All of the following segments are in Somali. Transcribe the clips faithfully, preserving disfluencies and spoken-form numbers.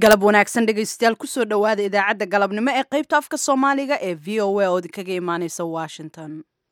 galab wanaagsan dhegaystayaal kusoo dhowaada idaacadda galabnimo ee qaybta afka soomaaliga ee v o a oo idinkaga imaaneysa washington.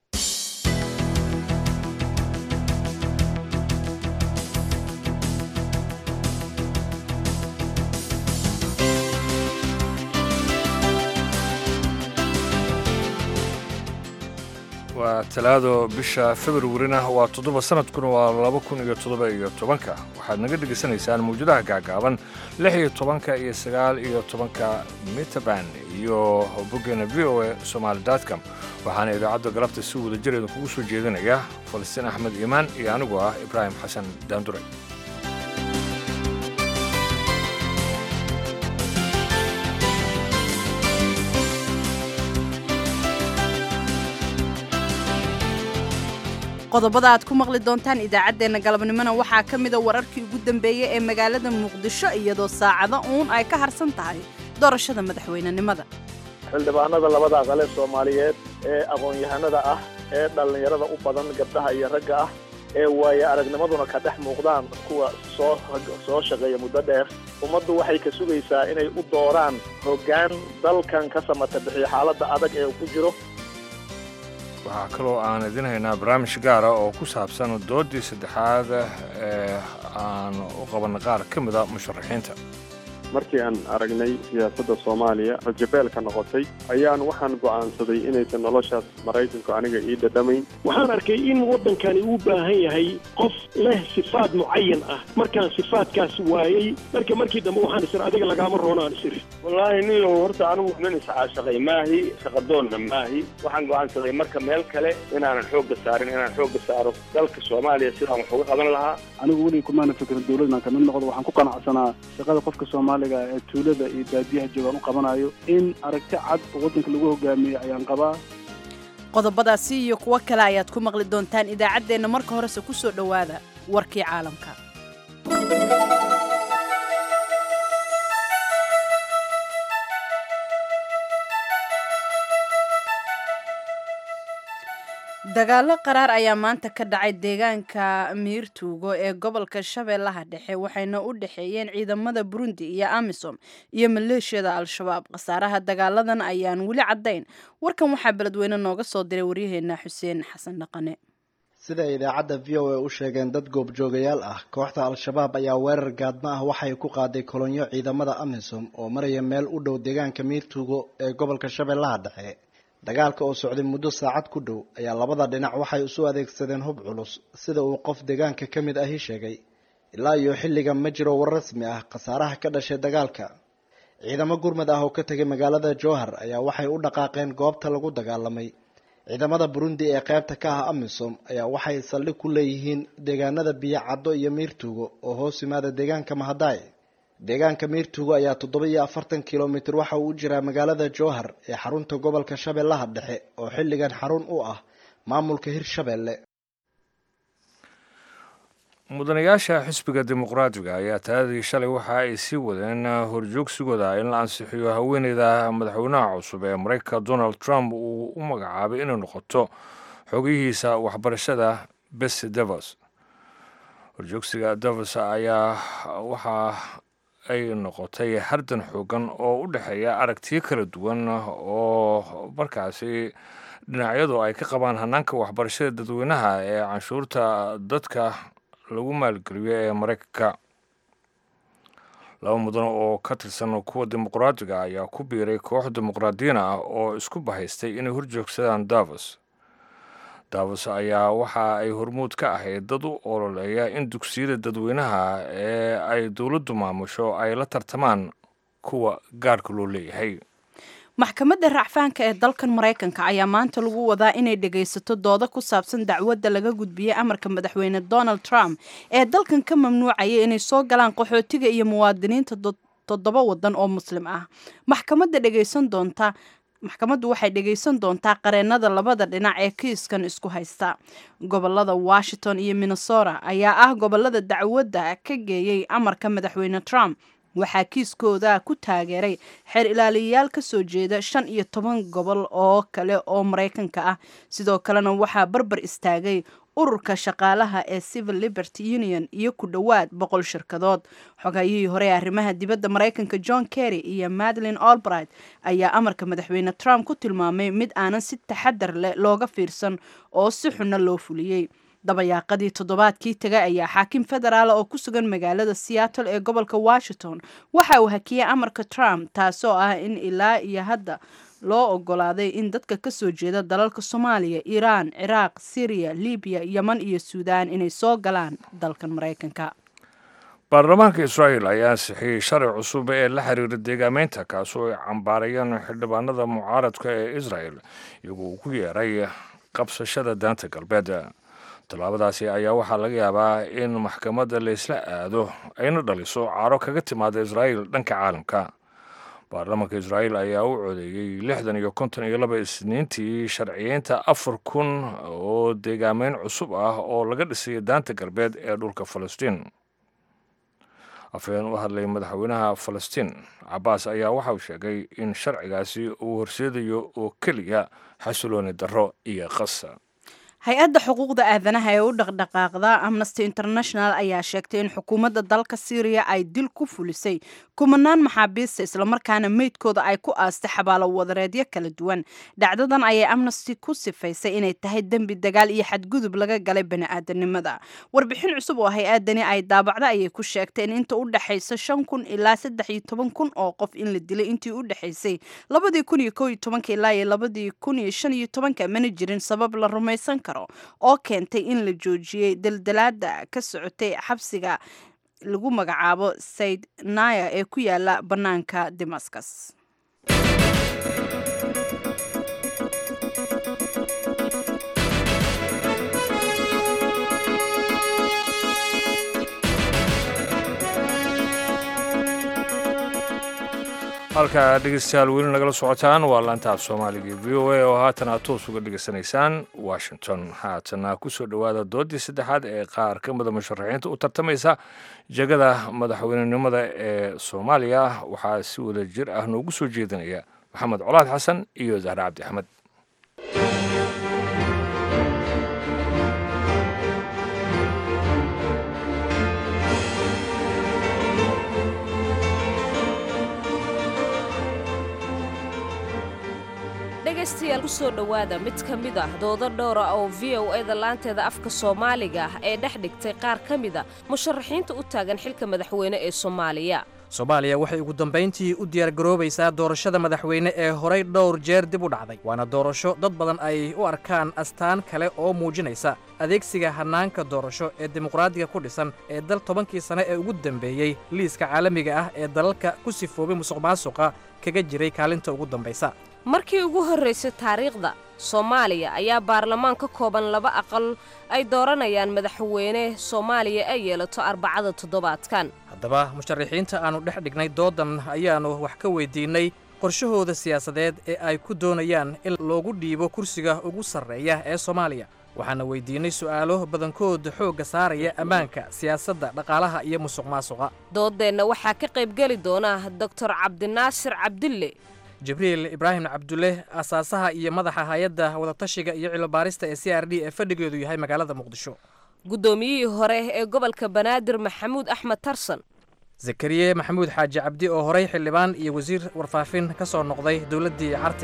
waa talaado bisha Februarina waa toddoba sanadkuna waa laba kun iyo toddoba iyo tobanka waxaad naga dhageysanaysaan mawjadaha gaagaaban lix iyo tobanka iyo sagaal iyo tobanka mitaban iyo boggeena v o a somali dot com waxaana idaacadda galabta si wada jir idinkugu soo jeedinaya Falastiin Axmed Iimaan iyo anigu ah Ibraahim Xasan Daandure. qodobada aad ku maqli doontaan idaacadeena galabnimona waxaa ka mid ah wararkii ugu dambeeyay ee magaalada Muqdisho iyadoo saacado uun ay ka harsan tahay doorashada madaxweynenimada. xildhibaanada labada aqal ee Soomaaliyeed ee aqoon-yahanada ah ee dhalinyarada u badan gabdhaha iyo ragga ah ee waaya aragnimaduna ka dhex muuqdaan kuwa soo soo shaqeeya muddo dheer ummaddu waxay ka sugaysaa inay u dooraan hoggaan dalkan ka samata bixiya xaaladda adag ee uu ku jiro. waxaa kaloo aan idin haynaa barnaamij gaara oo ku saabsan doodii saddexaad ee aan u qabanna qaar ka mid a musharaxiinta. markii aan aragnay siyaasadda Soomaaliya rajabeelka noqotay ayaan waxaan go'aansaday inaysan noloshaas Maraykanku aniga ii dhadhamayn. waxaan arkay in waddankani uu baahan yahay qof leh sifaad mucayan ah markaan sifaadkaas waayay marka markii dambe waxaan isir adiga lagaama roonaan isir wallaahi nin horta anigu nin iscaashaqay maahi shaqadoonna maahi waxaan go'aansaday marka meel kale inaanan xoogga saarin inaan xoogga saaro dalka Soomaaliya sidaan wax uga qaban lahaa. anigu weli kumaana fikirin dawladna kamid noqdo waxaan ku qanacsanaa shaqada qofka Soomaaliga ee tuulada iyo baadiyaha joogan u qabanayo in aragti cad waddanka lagu hogaamiyo ayaan qabaa. qodobadaasi iyo kuwa kale ayaad ku maqli doontaan idaacadeena marka horese ku soo dhowaada warkii caalamka. dagaalo qaraar ayaa maanta ka dhacay deegaanka Miirtuugo ee gobolka Shabeellaha Dhexe waxayna u dhaxeeyeen ciidamada Burundi iyo AMISOM iyo maleeshiyada Al-Shabaab. qasaaraha dagaaladan ayaan weli cadayn. warkan waxaa beledweyne nooga soo diray waryaheena Xuseen Xasan Dhaqane. sida idaacadda V O A u sheegeen dad goobjoogayaal ah kooxda Al-Shabaab ayaa weerar gaadma ah waxay ku qaaday kolonyo ciidamada AMISOM oo maraya meel u dhow deegaanka Miirtuugo ee gobolka Shabeellaha Dhexe. dagaalka oo socday muddo saacad ku dhow ayaa labada dhinac waxay isu adeegsadeen hub culus sida uu qof deegaanka ka mid ahi sheegay. ilaa iyo xilligan ma jiro war rasmi ah qasaaraha ka dhashay dagaalka. ciidamo gurmad ah oo ka tagay magaalada Jowhar ayaa waxay u dhaqaaqeen goobta lagu dagaalamay. ciidamada Burundi ee qaybta ka ah AMISOM ayaa waxay saldhig ku leeyihiin deegaanada Biyacaddo iyo Miirtuugo oo hoos yimaada deegaanka Mahadaay. deegaanka Miirtuugo ayaa toddoba iyo afartan kiiloomitir waxa uu u jiraa magaalada Jowhar ee xarunta gobolka Shabeellaha Dhexe oo xilligan xarun u ah maamulka Hirshabeelle. mudanayaasha xisbiga dimuqraadiga ayaa taadii shalay waxa ay sii wadeen horjoogsigooda in la ansixiyo haweeneyda madaxweynaha cusub ee Mareykanka Donald Trump uu u magacaabay inay noqoto xogihiisa waxbarashada Betsy DeVos. horjoogsiga DeVos ayaa waxa ay noqotay hardan xoogan oo u dhaxeeya aragtiyo kala duwan oo markaasi dhinacyadu ay ka qabaan hanaanka waxbarashada dadweynaha ee canshuurta dadka lagu maalgeliyo ee Mareykanka. laba mudan oo ka tirsan kuwa dimuqraadiga ayaa ku biiray koox dimuqraadiyiin ah oo isku bahaystay inay horjoogsadaan DeVos. DeVos ayaa waxa ay hormuud ka ahayd dad u ololeeya in dugsiyada dadweynaha ee ay dowladdu maamusho ay la tartamaan kuwa gaarka loo leeyahay. maxkamadda racfaanka ee dalkan Mareykanka ayaa maanta lagu wadaa inay dhageysato dooda ku saabsan dacwadda laga gudbiyay amarka madaxweyne Donald Trump ee dalkan ka mamnuucaya inay soo galaan qaxootiga iyo muwaadiniinta toddoba wadan oo muslim ah. maxkamadda dhageysan doonta maxkamaddu waxay dhageysan doontaa qareenada labada dhinac ee kiiskan isku haysta. gobolada Washington iyo Minnesota ayaa ah gobolada dacwadda ka geeyay amarka madaxweyne Trump. waxaa kiiskooda ku taageeray xeer ilaaliyayaal ka soo jeeda shan iyo toban gobol oo kale oo Mareykanka ah. sidoo kalena waxaa barbar istaagay ururka shaqaalaha ee Civil Liberty Union iyo ku dhowaad boqol shirkadood. Xogayihii hore ee arrimaha dibadda Mareykanka John Kerry iyo Madeleine Albright ayaa amarka madaxweyne Trump ku tilmaamay mid aanan si taxadar leh looga fiirsan oo si xun loo fuliyay. dabayaaqadii toddobaadkii tagay ayaa xaakim federaal oo ku sugan magaalada Seattle ee gobolka Washington waxa uu hakiyay amarka Trump taasoo ah in ilaa iyo hadda loo ogolaaday in dadka ka soo jeeda dalalka Soomaaliya, Iran, Iraq, Syria, Libya, Yemen iyo Suudaan inay soo galaan dalkan Mareykanka. baarlamaanka Israa'iil ayaa ansixiyay sharci cusub ee la xiriira deegaameynta kaasoo ay cambaarayeen xildhibaanada mucaaradka ee Israa'iil iyagoo ku yeeray qabsashada daanta galbeed. tallaabadaasi ayaa waxaa laga yaabaa in maxkamadda la isla aado ayna dhaliso caaro kaga timaada Israa'iil dhanka caalamka. baarlamaanka Israa'iil ayaa u codeeyay lixdan iyo konton iyo laba isniintii sharciyeynta afar kun oo deegaameyn cusub ah oo laga dhisay daanta galbeed ee dhulka Falastiin. afhayeen u hadlay madaxweynaha Falastiin Cabbaas ayaa waxa uu sheegay in sharcigaasi uu horseedayo oo keliya xasilooni darro iyo qas. hay-adda xuquuqda aadanaha ee u dhaqdhaqaaqda Amnesty International ayaa sheegtay in xukuumadda dalka Syria ay dil ku fulisay kumanaan maxaabiista islamarkaana meydkooda ay ku aastay xabaalo wadareedyo kala duwan. dhacdadan ayay Amnesty ku sifaysay inay tahay dembi dagaal iyo xadgudub laga galay bani'aadanimada. warbixin cusub oo hay-adani ay daabacda ayay ku sheegtay in inta u dhaxaysa shan kun ilaa saddex iyo toban kun oo qof in la dilay intii u dhaxaysay labadii kun iyo kow iyo tobanka ilaa iyo labadii kun iyo shan iyo tobanka mana jirin sabab la rumaysan karo oo keentay in la joojiyay daldalaada ka socotay xabsiga lagu magacaabo Sayd Naya ee ku yaala banaanka Damascus. halka dhegeystayaal weli nagala socotaan waa laanta af Soomaaliga V O A oo haatan aad toos uga dhegeysanaysaan Washington. haatana ku soo dhowaada doodii saddexaad ee qaar ka mid ah musharaxiinta u tartamaysa jagada madaxweynenimada ee Soomaaliya waxaa si wada jir ah noogu soo jeedinaya Maxamed Colaad Xasan iyo Zahra Cabdi Axmed. dhegaystayaal ku soo dhowaada mid ka mid ah doodo dhowr ah oo V O A da laanteeda afka Soomaaliga ah ee dhex dhigtay qaar ka mid ah musharaxiinta u taagan xilka madaxweyne ee Soomaaliya. Soomaaliya waxay ugu dambeyntii u diyaar garoobaysaa doorashada madaxweyne ee horey dhowr jeer dib u dhacday. waana doorasho dad badan ay u arkaan astaan kale oo muujinaysa adeegsiga hanaanka doorasho ee dimuqraadiga ku dhisan ee dal tobankii sano ee ugu dambeeyey liiska caalamiga ah ee dalalka ku sifoobay musuqmaasuqa kaga jiray kaalinta ugu dambaysa. markii ugu horreysay taariikhda Soomaaliya ayaa baarlamaan ka kooban laba aqal ay dooranayaan madaxweyne Soomaaliya ay yeelato arbacada toddobaadkan. haddaba musharaxiinta aanu dhex dhignay doodan ayaanu wax ka weydiinay qorshahooda siyaasadeed ee ay ku doonayaan in loogu dhiibo kursiga ugu sarreeya ee Soomaaliya. waxaana weydiinay su'aalo badankood xoogga saaraya ammaanka, siyaasadda, dhaqaalaha iyo musuqmaasuqa. doodeenna waxaa ka qayb geli doona Doctor Cabdinaasir Cabdille, jibriil ibraahim cabdulle, asaasaha iyo madaxa hay'adda wadatashiga iyo cilmi-baarista ee C R D ee fadhigeedu yahay magaalada Muqdisho, guddoomiyihii hore ee gobolka Banaadir Maxamuud Axmed Tarsan, zakariye maxamuud xaaji cabdi oo horey xildhibaan iyo wasiir warfaafin ka soo noqday dowladdii Carte,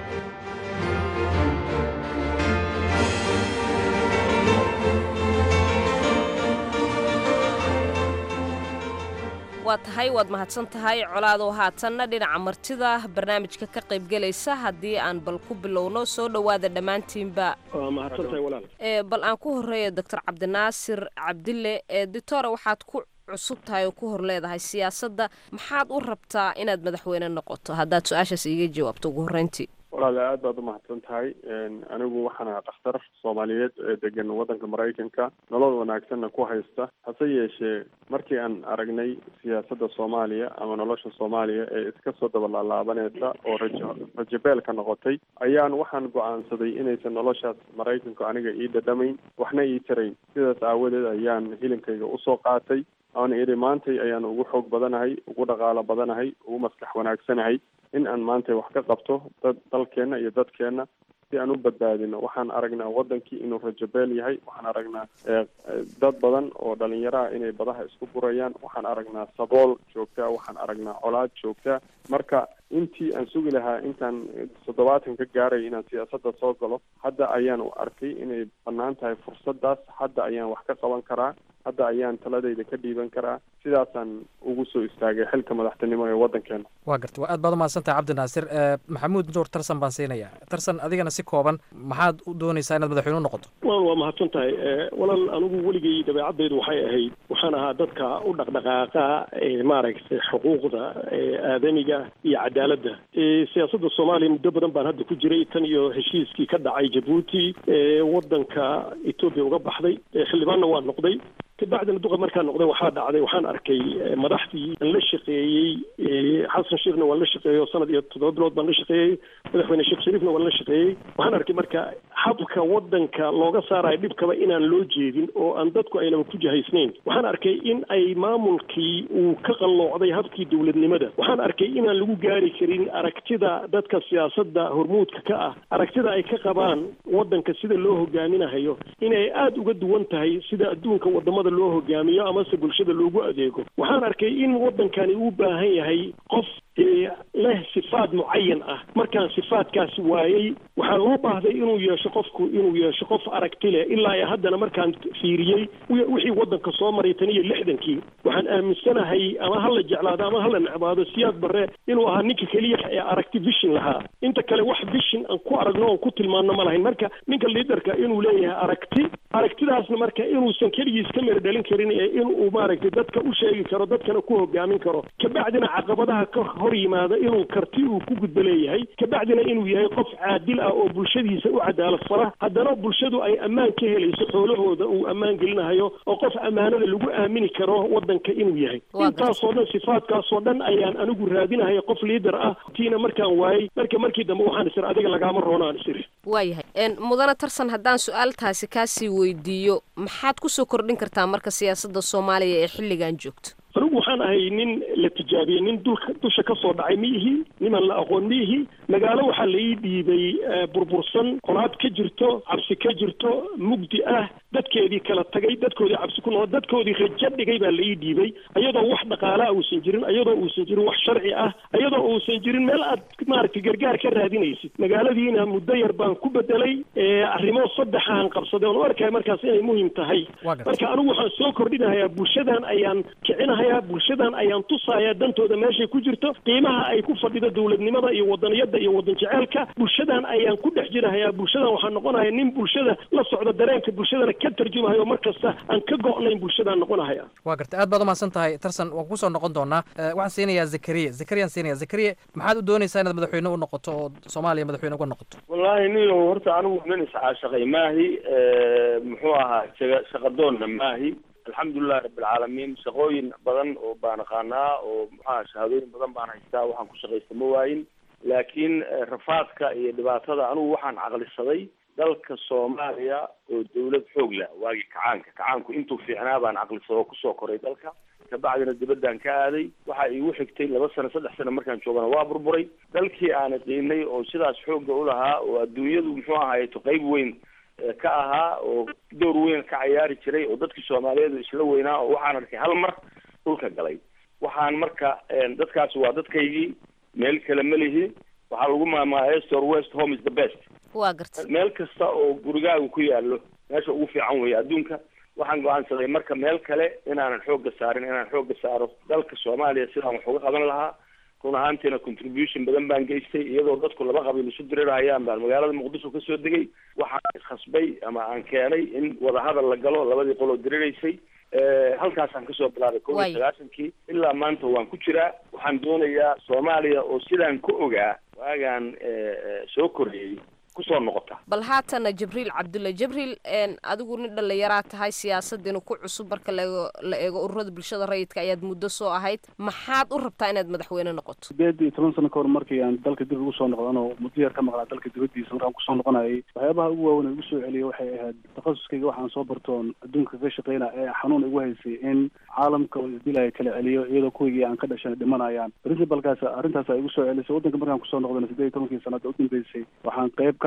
waa tahay waad mahadsan tahay Colaado. haatanna dhinaca martida barnaamijka ka qayb galaysa haddii aan bal ku bilowno soo dhowaada dhammaantiinba. waa mahadsan tahay walaal. ee bal aan ku horeeyo Doctor Cabdinaasir Cabdille. ee doctor waxaad ku cusub tahay oo ku hor leedahay siyaasadda, maxaad u rabtaa inaad madaxweyne noqoto haddaad su-aashaas iiga jawaabto ugu horreyntii? walaale aad baad u mahadsan tahay. anigu waxaan ahaa dhakhtar Soomaaliyeed ee degan waddanka Maraykanka, nolol wanaagsanna ku haysta. hase yeeshee markii aan aragnay siyaasadda Soomaaliya ama nolosha Soomaaliya ee iska soo dabalaalaabanaysa oo rajo rajabeel ka noqotay, ayaan waxaan go'aansaday inaysan noloshaas Maraykanku aniga ii dhadhamayn, waxna ii tarayn. sidaas aawadeed ayaan hilinkayga usoo qaatay. aan idhi maantay ayaan ugu xoog badanahay, ugu dhaqaalo badanahay, ugu maskax wanaagsanahay in aan maanta wax ka qabto dad dalkeenna iyo dadkeenna si aan u badbaadino. Waxaan aragnaa wadankii inuu rajabeel yahay, waxaan aragnaa dad badan oo dhalinyaraha inay badaha isku burayaan, waxaan aragnaa sabool joogtaa, waxaan aragnaa colaad joogtaa. marka intii aan sugi lahaa intaan toddobaatan ka gaaray inaan siyaasadda soo galo, hadda ayaan u arkay inay bannaan tahay fursadaas. hadda ayaan wax ka qaban karaa, hadda ayaan taladayda ka dhiiban karaa. sidaasaan ugu soo istaagay xilka madaxtinimo ee waddankeena. waa garta, waa aad baad umahadsantahay cabdinaasir. maxamuud nuur tarsan baan siinayaa. tarsan, adigana si kooban maxaad u doonaysaa inaad madaxweyne u noqoto? walaal waa mahadsan tahay. walaal anigu weligay dabeecadaydu waxay ahayd waxaan ahaa dadka u dhaqdhaqaaqa maaragtay xuquuqda aadamiga iyo cadaaladda. siyaasadda soomaaliya muddo badan baan hadda ku jiray, tan iyo heshiiskii ka dhacay jabuuti waddanka etoobiya uga baxday. xildhibaanna waa noqday. kabacdina duqa markaan noqday waxaa dhacday waxaan arkay madaxdii aan la shaqeeyey. xasan sheekhna waan la shaqeeyey oo sanad iyo toddoba bilood baan la shaqeeyey. madaxweyne sheekh shariifna waan la shaqeeyey. waxaan arkay marka habka waddanka looga saarayo dhibkaba inaan loo jeedin oo aan dadku aynaba ku jahaysnayn. waxaan arkay in ay maamulkii uu ka qalloocday habkii dowladnimada. waxaan arkay inaan lagu gaari karin aragtida dadka siyaasadda hormuudka ka ah, aragtida ay ka qabaan waddanka sida loo hogaaminahayo inay aada uga duwan tahay sida adduunka wadamada loo hogaamiyo amase bulshada loogu adeego. waxaan arkay in waddankani uu baahan yahay qof leh sifaad mucayan ah. markaan sifaadkaas waayey waxaa loo baahday inuu yeesho qofku inuu yeesho qof aragti leh. ilaa iyo haddana markaan fiiriyey wixii waddanka soo maray tan iyo lixdankii, waxaan aaminsanahay ama hala jeclaado ama hala necbaado siyaad barre inuu ahaa ninka keliya ee aragti vision lahaa. inta kale wax vision aan ku aragno oon ku tilmaanno ma lahayn. marka ninka liidarka inuu leeyahay aragti, aragtidaasna marka inuusan keligiis ka mira dhalin karin ee inuu maaragtay dadka u sheegi karo, dadkana ku hogaamin karo. kabacdina caqabadaha ka hor yimaada inuu karti uu ku gudbo leeyahay. kabacdina inuu yahay qof caadil ah oo bulshadiisa u cadaalad fara, haddana bulshadu ay ammaan ka helayso, xoolahooda uu ammaan gelinahayo, oo qof ammaanada lagu aamini karo waddanka inuu yahay. intaasoo dhan sifaadkaasoo dhan ayaan anigu raadinahay qof liidar ah. tiina markaan waayey, marka markii dambe waxaan isir adiga lagaama roonaan isir. waayahay mudane tarsan, haddaan su-aaltaasi kaasii weydiiyo, maxaad kusoo kordhin kartaa marka siyaasadda soomaaliya ee xilligan joogto? anigu waxaan ahay nin la tijaabiyey, nin dulka dusha ka soo dhacay miihi, niman la aqoon miihi. magaalo waxaa la ii dhiibay burbursan, colaad ka jirto, cabsi ka jirto, mugdi ah, dadkeedii kala tagay, dadkoodii cabsi ku noqday, dadkoodii rajo dhigay baa la ii dhiibay, ayadoo wax dhaqaalaa uusan jirin, ayadoo uusan jirin wax sharci ah, ayadoo uusan jirin meel aad maaragtay gargaar ka raadinaysid. magaaladiina muddo yar baan ku bedelay, arrimo saddexaan qabsaday oon u arkaya markaas inay muhiim tahay. marka anigu waxaan soo kordhinahayaa bulshadan ayaan kicinahayaa, bulshadan ayaan tusayaa dantooda meeshay ku jirto, qiimaha ay ku fadhido dowladnimada iyo wadaniyada iyo wadan jeceelka. bulshadan ayaan ku dhex jirahayaa. bulshadan waxaan noqonayaa nin bulshada la socda, dareenka bulshadana ka tarjumahayo, markasta aan ka go'nayn bulshadaan noqonahaya. waa garta, aad baad umahadsan tahay tarsan. waan kusoo noqon doonaa. waxaan siinayaa zakariya. zakariyaan siinaya. zakariya, maxaad u doonaysaa inaad madaxweyne u noqoto oo soomaaliya madaxweyne uga noqoto? wallaahi niyo horta anigu nin iscaashaqay maahi, muxuu ahaa shaqadoonna maahi. alxamdulilahi rabbilcaalamiin, shaqooyin badan oo baan aqaanaa oo maxaa shahaadooyin badan baan haystaa, waxaan ku shaqaysta ma waayin. laakiin rafaadka iyo dhibaatada anigu waxaan caqlisaday dalka soomaaliya oo dawlad xoog leh waagii kacaanka kacaanku intuu fiicnaa baan caqlisadoo kusoo koray dalka. kabacdina dibaddaan ka aaday. waxaa iigu xigtay laba sano saddex sano markaan joogana waa burburay. dalkii aana qiinay oo sidaas xoogga u lahaa oo adduunyadu muxuu ahaayeto qayb weyn ka ahaa oo door weyn ka cayaari jiray oo dadkii soomaaliyeed isla weynaa, oo waxaan arkay hal mar dhulka galay. waxaan marka dadkaasi waa dadkaygii, meel kale ma lihi. waxaa lagu maamulaa east or west, home is the best. waa garta, meel kasta oo gurigaagu ku yaallo meesha ugu fiican weeye adduunka. waxaan go-aansaday marka meel kale inaanan xoogga saarin, inaan xoogga saaro dalka soomaaliya sidaan wax uga qaban lahaa. run ahaantiina contribution badan baan geystay, iyadoo dadku laba qabiil isu dirirahayaan baan magaalada muqdisho kasoo degay. waxaan iskhasbay ama aan keenay in wadahadal la galo labadii qoloo diriraysay. halkaasaan kasoo bilaabay kow iyo sagaashankii ilaa maanta waan ku jiraa. waxaan doonayaa soomaaliya oo sidaan ku ogaa waagaan soo korreeyey kusoo noqota. bal haatana jibriil cabdulle. jibriil, adigu nin dhallinyaraa tahay, siyaasaddiina ku cusub marka laego la eego ururada bulshada rayidka ayaad muddo soo ahayd. maxaad u rabtaa inaad madaxweyne noqoto? sideed iyo toban sano ka hor markii aan dalka dib ugu soo noqdan oo muddo yar ka maqlaa dalka dibaddiisa markaan kusoo noqonayay, waxyaabaha ugu waaweyn igu soo celiyay waxay ahayd takhasuskayga waxaan soo bartoon adduunka ka shaqeyna ee xanuun igu haysay in caalamka oo isdilaya kala celiyo iyadoo kuwigii aan ka dhashan dhimanayaan. principalkaas arrintaas ay igu soo celisay. waddanka markaan kusoo noqdana sideed iyo tobankii sanada u dambeysay waxaan qayb ka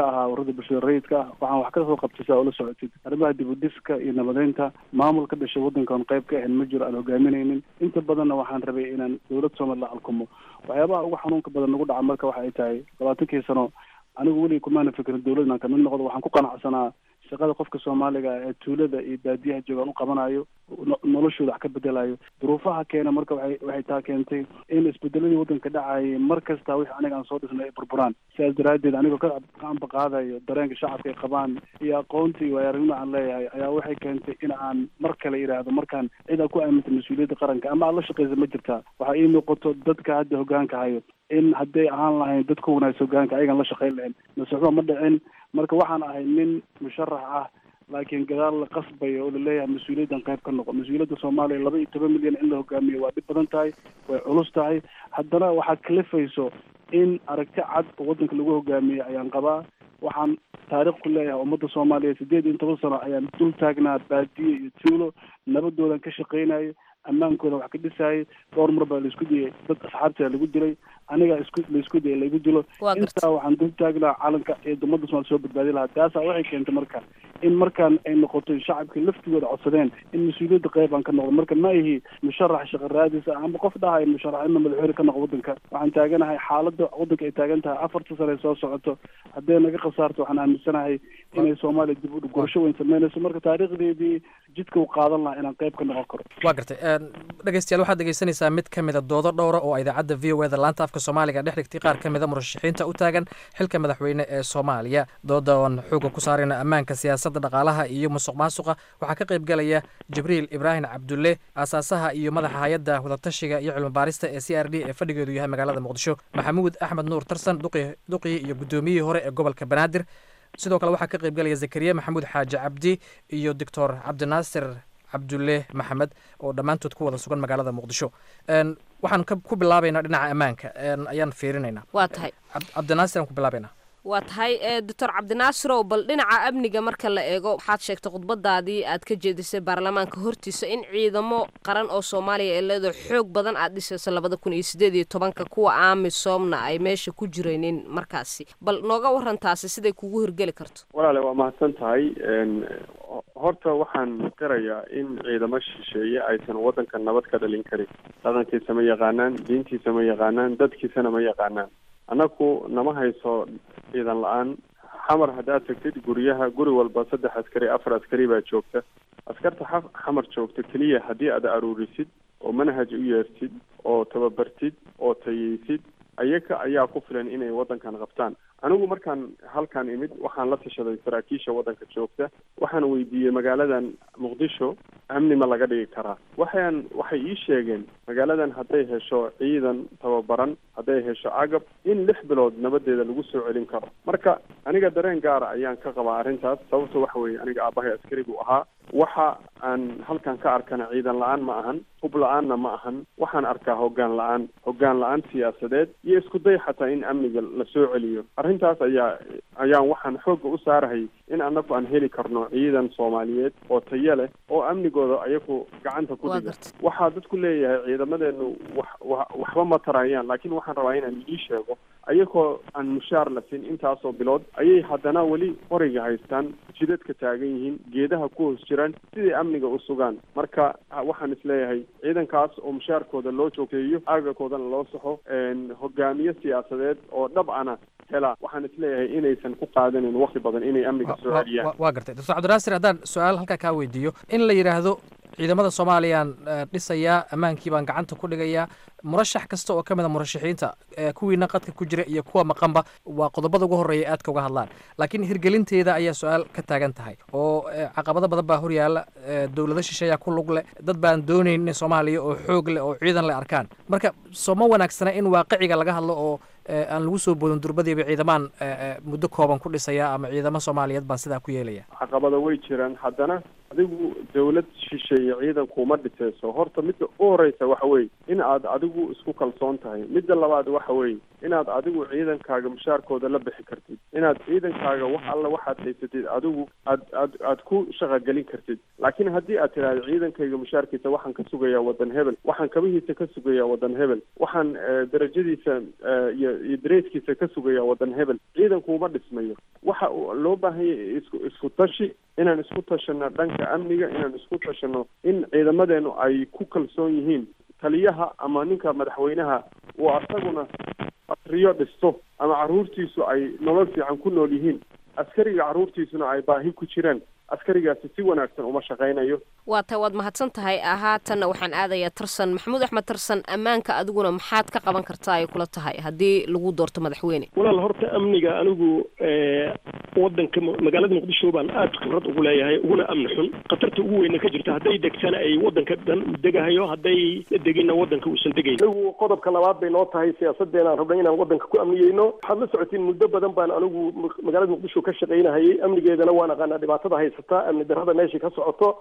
ka ahaa warada bulshada rayidka ah waxaan wax ka soo qabtay saa ula socotid arrimaha dib u dhiska iyo nabadeynta maamul ka dhashay waddankan qayb ka ahayn ma jiro aan hogaaminaynin inta badanna waxaan rabay inaan dowlad Soomaaliya la alkumo waxyaabaha ugu xanuunka badan nagu dhaca marka waxa ay tahay labaatankii sano anigu weli kumaana fikirin dowladda inaan kamid noqdo waxaan ku qanacsanaa shaqada qofka Soomaaliga ee tuulada iyo baadiyaha joogan u qabanayo noloshooda wax ka bedelayo duruufaha keena marka waxay waxay taa keentay in isbedeladii waddanka dhacay mar kasta wixii aniga aan soo dhisnay burburaan sidaas daraadeed anigoo ka gacanba qaadayo dareenka shacabka ay qabaan iyo aqoontii iyo waayo-aragnimo aan leeyahay ayaa waxay keentay in aan mar kale yidhaahdo markaan cid aan ku aamintay mas-uuliyadda qaranka ama aad la shaqaysa ma jirtaa waxaa ii muuqato dadka hadda hoggaanka hayo in hadday ahaan lahayn dad ku wanaagsan hoggaanka ayagaan la shaqayn lahayn masuuxba ma dhicin marka waxaan ahay nin musharax ah laakiin gadaal la qasbayo oo laleeyahay mas-uuliyaddan qayb ka noqo mas-uuliyadda Soomaaliya laba iyo toban milyan in la hogaamiyo waa dhib badan tahay way culus tahay haddana waxaa kalifayso in aragti cad oo waddanka lagu hogaamiyo ayaan qabaa waxaan taariikh ku leeyahay ummadda Soomaaliya sideed iyo toban sano ayaan dul taagnaa baadiye iyo tuulo nabadoodan ka shaqaynayo ammaankooda wax ka dhisayay dhowr mar baa la isku diyay dad asxaabta lagu dilay aniga isku la isku diyay lagu dilo inta waxaan dul taagnaa calanka ee ummadda Soomaaliya soo badbaadi lahaa taas waxay keentay marka in markaan ay noqoto shacabka laftigooda codsadeen in mas-uuliyadda qayb aan ka noqdo marka ma ihi musharax shaqo raadis ah ama qof dhahay musharax in madaxweyne ka noqdo waddanka waxaan taaganahay xaaladda waddanka ay taagan tahay afarta sano soo socoto haddii naga khasaarto waxaan aaminsanahay inay Soomaaliya dib u gurasho weyn sameynayso marka taariikhdeedii jidka u qaadan lahaa inaan qayb ka noqon karo waa gartay dhegeystayaal waxaad dhegeysanaysaa mid ka mid a doodo dhowra oo idaacadda v o e da laanta afka Soomaaliga dhex dhigtay qaar ka mid a murashaxiinta u taagan xilka madaxweyne ee Soomaaliya dooda oo xooga ku saarayna ammaanka siyaasadda dhaqaalaha iyo musuqmaasuqa waxaa ka qayb galaya Jibriil Ibrahim Cabdulle asaasaha iyo madaxa hay'adda wadatashiga iyo cilmi baarista ee C R D ee fadhigeedu yahay magaalada Muqdisho Maxamuud Axmed Nuur Tarsan duqi duqi iyo gudoomiyihii hore ee gobolka Banaadir sidoo kale waxaa ka qayb galaya Zakariya Maxamuud Xaaji Cabdi iyo Doctor Cabdinaasir Cabdulle Maxamed oo dhammaantood ku wada sugan magaalada Muqdisho een waxaan ku bilaabaynaa dhinaca ammaanka een ayaan fiirinaynaa waa tahay Cabdinaasir aan ku bilaabaynaa waa tahay doctor Cabdinaasir oo bal dhinaca amniga marka la eego waxaad sheegtay khudbadaadii aad ka jeedisay baarlamaanka hortiisa in ciidamo qaran oo Soomaaliya ee leedo xoog badan aad dhisayso labada kun iyo sideed iyo tobanka kuwa AMISOMna ay meesha ku jireenin markaasi bal nooga warantaasi siday kugu hirgeli karto walaale waa mahadsan tahay horta waxaan qirayaa in ciidamo shisheeye aysan waddanka nabad ka dhalin karin dhaqankiisa ma yaqaanaan diintiisa ma yaqaanaan dadkiisana ma yaqaanaan annaku nama hayso ciidan la-aan xamar haddaad tagtid guryaha guri walba saddex askari afar askari baa joogta askarta xamar joogta keliya haddii aad aruurisid oo manhaj u yeertid oo tababartid oo tayeysid ayaga ayaa ku filan inay waddankan qabtaan anigu markaan halkan imid waxaan la tashaday saraakiisha waddanka joogta waxaan weydiiyey magaaladan Muqdisho amni ma laga dhigi karaa waxaan waxay ii sheegeen magaaladan hadday hesho ciidan tababaran hadday hesho agab in lix bilood nabadeeda lagu soo celin karo marka aniga dareen gaara ayaan ka qabaa arrintaas sababta waxa weeye aniga aabahay askari buu ahaa waxa aan halkan ka arkana ciidan la-aan ma ahan hub la-aanna ma ahan waxaan arkaa hoggaan la-aan hoggaan la-aan siyaasadeed iyo isku day xataa in amniga la soo celiyo arrintaas ayaa ayaan waxaan xoogga u saarahay in annagu aan heli karno ciidan Soomaaliyeed oo tayo leh oo amnigooda ayagu gacanta ku dhiga waxaa dadku leeyahay ciidamadeenu wax waxba ma tarayaan laakiin waxaan rabaa inaan idin sheego ayagoo aan mushaar la siin intaasoo bilood ayay haddana weli qoriga haystaan jidadka taagan yihiin geedaha ku hoos jiraan sidii amniga u sugaan marka waxaan isleeyahay ciidankaas oo mushaarkooda loo joogteeyo aagakoodana loo saxo hogaamiye siyaasadeed oo dhab ana hela waxaan isleeyahay inaysan ku qaadanin waqti badan inay amniga soo celiyaan waa gartay doctor Cabdinaasir haddaan su-aal halkaa kaa weydiiyo in la yidhaahdo ciidamada Soomaaliyaan dhisayaa ammaankii baan gacanta ku dhigayaa murashax kasta oo ka mid a murashaxiinta kuwiina qadka ku jira iyo kuwa maqanba waa qodobada ugu horreeya aadka uga hadlaan laakiin hirgelinteeda ayaa su-aal ka taagan tahay oo caqabado badan baa horyaala dowlado shisheeyaa ku lug leh dad baan doonayn in Soomaaliya oo xoog leh oo ciidan leh arkaan marka sooma wanaagsana in waaqiciga laga hadlo oo aan lagu soo boodin durbadiiba ciidamaan muddo kooban ku dhisaya ama ciidamo Soomaaliyeed baan sidaa ku yeelaya caqabado way jiraan haddana adigu dawlad shisheeye ciidan kuma dhisayso. horta midda u horeysa waxa weeye in aad adigu isku kalsoon tahay. midda labaad waxa weeye inaad adigu ciidankaaga mushaarkooda la bixi kartid, inaad ciidankaaga wax alla waxaad haysatid adigu aad aad aad ku shaqagelin kartid. laakiin haddii aad tiraahdo ciidankayga mushaarkiisa waxaan ka sugayaa wadan hebel, waxaan kabihiisa ka sugayaa wadan hebel, waxaan darajadiisa iyo iyo dareeskiisa ka sugayaa wadan hebel, ciidankuuma dhismayo. waxa loo baahan yahay isku isku tashi, inaan isku tashano dhanka amniga, inaan isku tashano in ciidamadeenu ay ku kalsoon yihiin taliyaha ama ninka madaxweynaha uu asaguna riyo dhisto ama caruurtiisu ay nolol fiican ku nool yihiin, askariga caruurtiisuna ay baahi ku jiraan. askarigaasi si wanaagsan uma shaqaynayo. waa tahay waad mahadsan tahay. haatanna waxaan aadayaa tarsan maxamuud axmed tarsan, ammaanka adiguna maxaad ka qaban kartaa ay kula tahay haddii lagu doorto madaxweyne? walaal horta amniga anigu wadanka magaalada muqdisho baan aad khibrad ugu leeyahay, uguna amni xun. khatarta ugu weyna ka jirta hadday degtana ay wadanka dhan u degahayo, hadday deginna wadanka uusan degayn. anigu qodobka labaad bay noo tahay siyaasadeenaan rabnay inaan wadanka ku amniyeyno. waxaad la socotiin muddo badan baan anigu magaalada muqdisho ka shaqaynahayay, amnigeedana waan aqaanaa dhibaatada haysata, amni darrada meesha ka socoto.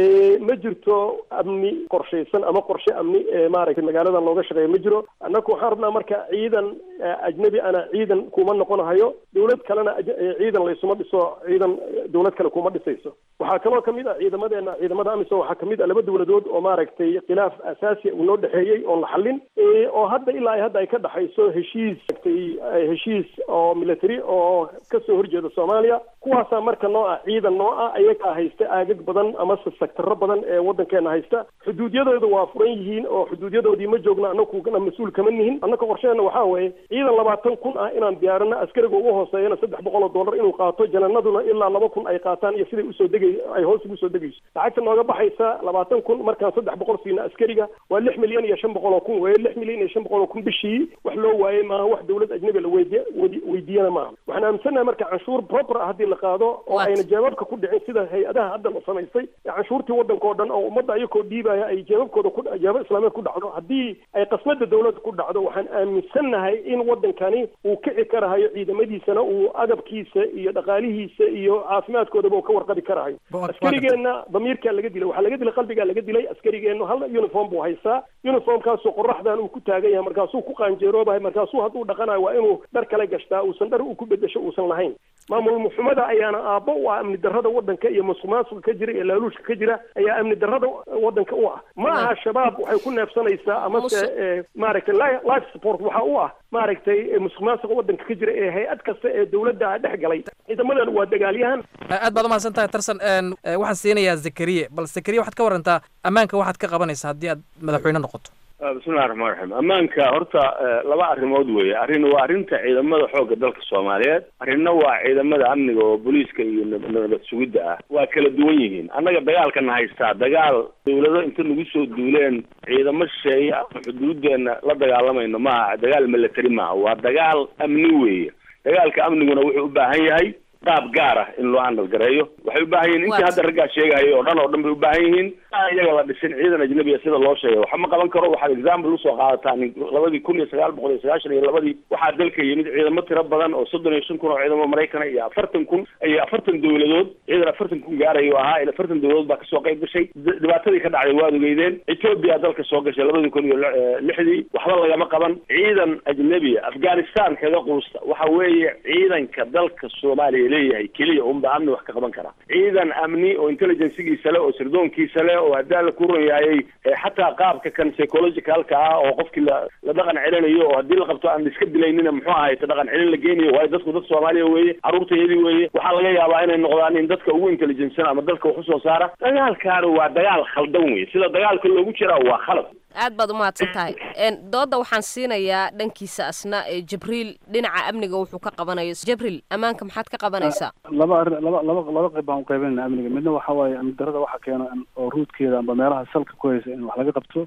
ma jirto amni qorshaysan ama qorshe amni maaragtay magaaladan looga shaqeeya ma jiro. annaku waxaan rabnaa marka ciidan ajnabi ana ciidan kuma noqonahayo, dawlad kalena ciidan laysuma dhiso, ciidan dawlad kale kuma dhisayso. waxaa kaloo kamid ah ciidamadeena ciidamada amisom waxaa kamid ah laba dawladood oo maaragtay khilaaf asaasi uu noo dhexeeyey oon la xallin, oo hadda ilaa hadda ay ka dhaxayso heshiis heshiis oo military oo kasoo horjeeda soomaaliya. kuwaasaa marka noo ah ciidan noo ah, ayagaa haysta aagag badan ama sectaro badan ee wadankeena haysta. xuduudyadooda waa furan yihiin oo xuduudyadoodii ma joogna, annakuna mas-uul kama nihin. annaka qorsheena waxaa weeye ciidan labaatan kun ah inaan diyaarino, askariga ugu hooseeyana saddex boqol oo dollar inuu qaato, jananaduna ilaa laba kun ay qaataan iyo siday usoo degay ay hoos ugu soo degayso. lacagta nooga baxaysa labaatan kun markaan saddex boqol siina askariga waa lix milyan iyo shan boqol oo kun weeye. lix milyan iyo shan boqol oo kun bishii wax loo waayey maaha, wax dawlad ajnabi la weydiy weydiiyana maaha. waxaan aaminsannahay marka canshuur proper ah haddii la qaado oo ayna jawaabka ku dhicin sida hay-adaha hadda la samaystay, canshuurtii wadanka oo dhan oo ummadda ayakoo dhiibaya ay jawaabkooda ku jawaab islaameed ku dhacdo, haddii ay qasnada dawladda ku dhacdo, waxaan aaminsannahay in wadankani uu kici karahayo, ciidamadiisana uu agabkiisa iyo dhaqaalihiisa iyo caafimaadkoodaba uu ka warqabi karahayo. askarigeenna damiirkaa laga dilay, waxaa laga dilay qalbigaa laga dilay. askarigeennu hal uniform buu haystaa, uniformkaasoo qoraxdan uu ku taagan yahay, markaasuu ku qaanjeeroobahay, markaasuu hadduu dhaqanayo waa inuu dhar kala gashtaa, uusan dhar uu ku bedesho uusan lahayn. maamul muxumada ayaana aabbo u ah amni darrada wadanka iyo musuqmaasuqa ka jira iyo laaluushka ka jira ayaa amni darrada wadanka u ah. ma aha shabaab waxay ku neefsanaysaa amase maaragtay life support waxa u ah maaragtay musuqmaasuqa wadanka ka jira ee hay-ad kasta ee dawladda dhex galay. ciidamadan waa dagaalyahan. aad baad umahadsan tahay tarsan. waxaan siinayaa zakariye, bal zakariye waxaad ka warantaa ammaanka waxaad ka qabanaysaa haddii aad madaxweyne noqoto? bismillahi raxmaan raxiim. ammaanka horta laba arrimood weeye. arrin waa arrinta ciidamada xoogga dalka soomaaliyeed, arrinna waa ciidamada amniga oo booliiska iyo nabad sugidda ah. waa kala duwan yihiin. annaga dagaalkana haystaa dagaal dawlado inta nagu soo duuleen ciidamo shisheeye ama xuduudeena la dagaalamayno maaha, dagaal military maaha, waa dagaal amni weeye. dagaalka amniguna wuxuu u baahan yahay qaab gaar ah in loo handal gareeyo. waxay u baahan yihiin intii hadda raggaa sheegahayo oo dhan oo dhan bay u baahan yihiin. iyaga la dhisin ciidan ajnabiya sida loo sheegay waxa ma qaban karo. waxaad example usoo qaadataa labadii kun iyo sagaal boqol iyo sagaashan iyo labadii waxaa dalka yimid ciidamo tiro badan oo soddon iyo shan kun oo ciidamo maraykana iyo afartan kun iyo afartan dawladood, ciidan afartan kun gaarayo ahaa ila afartan dawladood baa kasoo qayb gashay. dhibaatadii ka dhacday waad ogeydeen. ethiopia dalka soo gashay labadii kun iyo lixdii, waxba lagama qaban. ciidan ajnabiya afghanistan kaga quusta. waxa weeye ciidanka dalka soomaaliya leeyahay keliya unba amni wax ka qaban kara. ciidan amni oo intelligencegiisa le oo sirdoonkiisa le oo hadaa la ku ron yahay xataa qaabka kan psychologicalka ah oo qofkii la la dhaqan celinayo oo haddii la qabto aan iska dilaynina muxuu ahay ta dhaqan celin la geenayo. waayo dadku dad soomaaliya weeye, carruurtayadii weeye. waxaa laga yaabaa inay noqdaan in dadka ugu intelligensan ama dalka wax usoo saara. dagaalkaana waa dagaal khaldan weye. sida dagaalka loogu jiraa waa khalad. aad baad umahadsan tahay. dooda waxaan siinayaa dhankiisa asna jibriil, dhinaca amniga wuxuu ka qabanayo. jibriil, ammaanka maxaad ka qabanaysaa? laba arrin laba laba laba qayb baan u qaybinayna amniga. midna waxa waaye amni darrada waxa keena oo ruudkeeda amba meelaha salka ku haysa in wax laga qabto.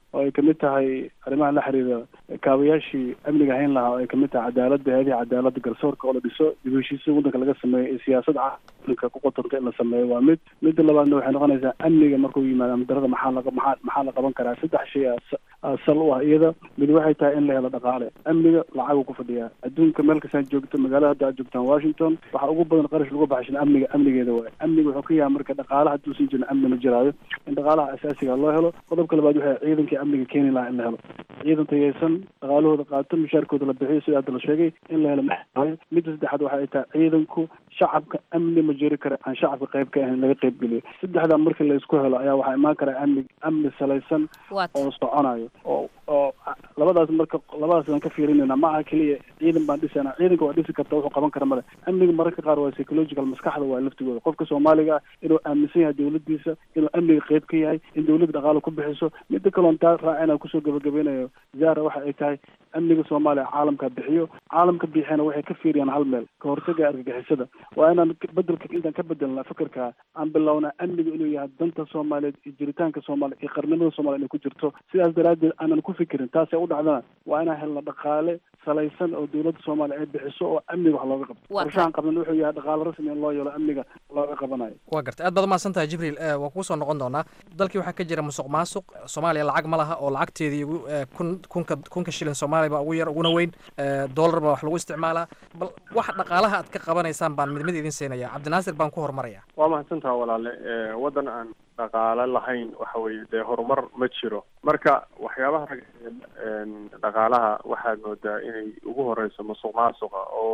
oo ay kamid tahay arrimaha la xiriira kaabayaashii amniga hayn lahaa oo ay kamid tahay cadaaladda hay'adaha cadaaladda garsoorka oo la dhiso dib u heshiisiin waddanka laga sameeyo iyo siyaasad caalamka ku qotanta in la sameeyo waa mid midda labaadna waxay noqonaysaa amniga markuu yimaado amdarada maxaa laga maxaa maxaa la qaban karaa saddex shay aa sal u ah iyada mid waxay tahay in la helo dhaqaale amniga lacaguu ku fadhiyaa adduunka meel kastaan joogto magaalada hadda aad joogtaan washington waxaa ugu badan qarash lagu baxshin amniga amnigeeda waaye amniga wuxuu ka yahay marka dhaqaalaha hadduusan jirin amni ma jiraayo in dhaqaalaha asaasiga loo helo qodobka labaad waxay ciidankii amniga keeni lahaa in la helo ciidan tayeysan dhaqaalahooda qaato mushaarkooda la bixiyo sida hadda la sheegay in la helo maxaayo midda saddexaad waxay tahay ciidanku shacabka amni ma jiri kara aan shacabka qayb ka ahayn laga qayb geliyo saddexdaa markii la isku helo ayaa waxaa imaan karaa amni amni salaysan oo soconayo oo oo labadaas marka labadaas aan ka fiirinayna ma aha keliya ciidan baan dhisana ciidanka waa dhisi karta wuxuu qaban kara male amniga mararka qaar waa psychological maskaxda waa laftigooda qofka soomaaliga ah inuu aaminsan yahay dawladdiisa inuu amniga qayb ka yahay in dawladda dhaqaalo ku bixiso midda kaloon taa raacina kusoo gabagabeynayo zaara waxa ay tahay amniga soomaaliya caalamka bixiyo caalamka bixiyana waxay ka fiiriyaan hal meel ka hortaga argagixisada waa inaan bedelka intaan ka bedelna fikirka aan bilowna amniga inuu yahay danta soomaaliyeed iyo jiritaanka soomaaliya iyo qarnimada soomaaliya inay ku jirto sidaas daraaddeed aanan ku fikirin taasay u dhacdana waa inaan helna dhaqaale salaysan oo dawladda soomaaliya ay bixiso oo amniga wax looga qabto qorshahan qabnan wuxuu yahay dhaqaale rasmi in loo yeelo amniga looga qabanayo waa gartay aad baad umahadsan tahay jibriil waa kugu soo noqon doonaa dalkii waxaa ka jira musuq maasuq soomaaliya lacag ma laha oo lacagteedii ugu kun kunka kunka shilin soomaaliya baa ugu yar uguna weyn dollar baa wax lagu isticmaalaa bal waxa dhaqaalaha aad ka qabanaysaan baan mid mid idin siinaya cabdinaasir baan ku horumaraya waa mahadsantaha walaale waddan aan dhaqaale lahayn waxa weeye dee horumar ma jiro marka waxyaabaha rag dhaqaalaha waxaad moodaa inay ugu horeyso musuq maasuqa oo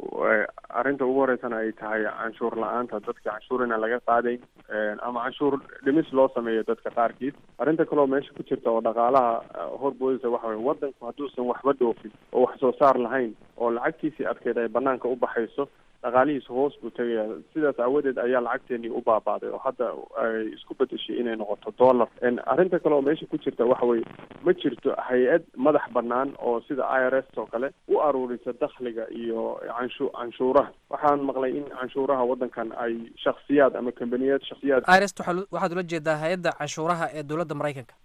arrinta ugu horeysana ay tahay canshuur la-aanta dadka canshuur inaan laga qaadayn ama canshuur dhimis loo sameeyo dadka qaarkiis arrinta kaleo meesha ku jirta oo dhaqaalaha horboodisa waxa weye waddanku hadduusan waxba dhoofin oo wax soo saar lahayn oo lacagtiisii adkeed ay banaanka u baxayso dhaqaalihiisa hoos buu tegaya sidaas aawadeed ayaa lacagteenii u baabaaday oo hadda ay isku bedeshay inay noqoto dollar arrinta kale oo meesha ku jirta waxa weye ma jirto hay-ad madax banaan oo sida i r s oo kale u aruurisa dakhliga iyo canshu canshuuraha waxaan maqlay in canshuuraha waddankan ay shaksiyaad ama kambaniyaad shaksiyaad i r s waxaad ula jeedaa hay-adda canshuuraha ee dowladda maraykanka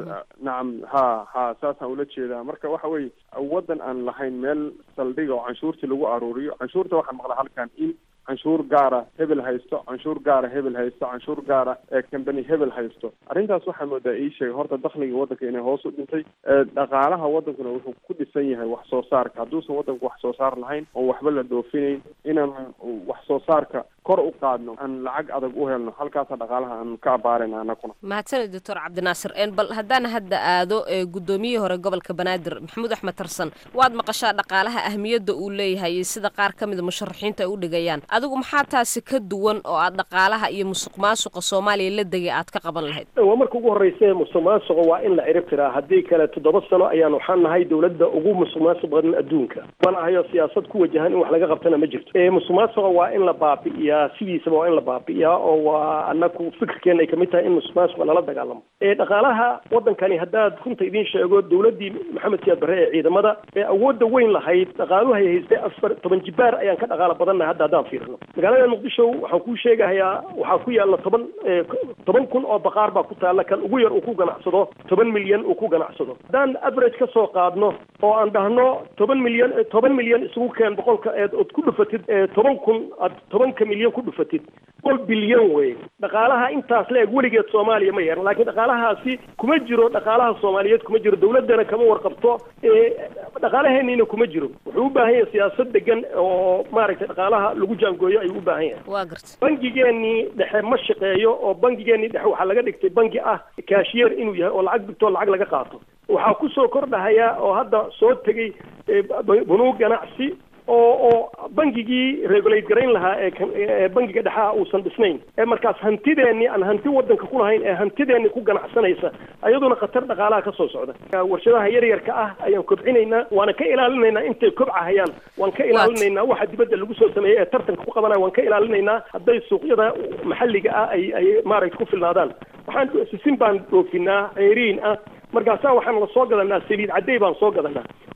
nacam ha ha saasaan ula jeedaa marka waxa weye waddan aan lahayn meel saldhiga oo canshuurtii lagu aruuriyo canshuurta waxaan maqlay in canshuur gaara hebel haysto canshuur gaara hebel haysto canshuur gaara ee company hebel haysto arrintaas waxaa moodaa ii sheegay horta dakhliga waddanka inay hoos u dhintay dhaqaalaha waddankuna wuxuu ku dhisan yahay wax soo saarka hadduusan waddanku wax soo saar lahayn oo waxba la dhoofinayn inaan wax soo saarka kor u qaadno aan lacag adag u helno halkaasa dhaqaalaha aan ka abaarayna anaguna mahadsanid doctor cabdinaasir bal haddaan hadda aado guddoomiyihii hore gobolka banaadir maxamuud axmed tarsan waad maqashaa dhaqaalaha ahmiyadda uu leeyahay sida qaar ka mida musharaxiinta ay u dhigayaan adigu maxaa taasi ka duwan oo aad dhaqaalaha iyo musuq maasuqa soomaaliya la degay aad ka qaban lahayd waa marka ugu horreysa musuq maasuqa waa in la cirib tiraa haddii kale toddoba sano ayaan waxaan nahay dawladda ugu musuq maasuq badan adduunka mana ahayo siyaasad ku wajahan in wax laga qabtana ma jirto musuq maasuqa waa in la baabi'iyaa sidiisaba waa in la baabi'iyaa oo waa anaku fikirkeena ay kamid tahay in musuq maasuqa lala dagaalamo dhaqaalaha waddankani haddaad runta idiin sheego dawladdii maxamed siyaad barre ee ciidamada ee awoodda weyn lahayd dhaqaaluhay haystay afar toban jibaar ayaan ka dhaqaala badannahay hadda haddaan fiirno magaalada muqdisho waxaan kuu sheegahayaa waxaa ku yaalla toban toban kun oo baqaar baa ku taalla kan ugu yar uu ku ganacsado toban milyan uu ku ganacsado haddaan average ka soo qaadno oo aan dhahno toban milyan toban milyan isugu keen boqolka eed ood ku dhufatid toban kun aad tobanka milyan ku dhufatid boqol bilyan wey dhaqaalaha intaas la eg weligeed soomaaliya ma yeeran laakiin dhaqaalahaasi kuma jiro dhaqaalaha soomaaliyeed kuma jiro dawladdana kama warqabto dhaqaalaheeniina kuma jiro wuxuu u baahan yahay siyaasad degan oo maaragtay dhaqaalaha lagu jaangooyo ayuu u baahan yahay waa garta bangigeenii dhexe ma shaqeeyo oo bangigeenii dhexe waxaa laga dhigtay bangi ah kaashiyeer inuu yahay oo lacag digtoo lacag laga qaato waxaa kusoo kordhahaya oo hadda soo tegay bunuug ganacsi oo oo bangigii regulate garayn lahaa ee bangiga dhexaha uusan dhisnayn ee markaas hantideenii aan hanti waddanka ku lahayn ee hantideenii ku ganacsanaysa ayaduna khatar dhaqaalaha ka soo socda warshadaha yaryarka ah ayaan kobcinaynaa waana ka ilaalinaynaa intay kobcahayaan waan ka ilaalinaynaa waxa dibadda lagu soo sameeyey ee tartanka ku qabanaya waan ka ilaalinaynaa hadday suuqyada maxalliga ah ay ay maaragta ku filnaadaan waxaan sisin baan dhoofinaa ceeriin ah markaasaa waxaan la soo gadanaa saliid caddey baan soo gadanaa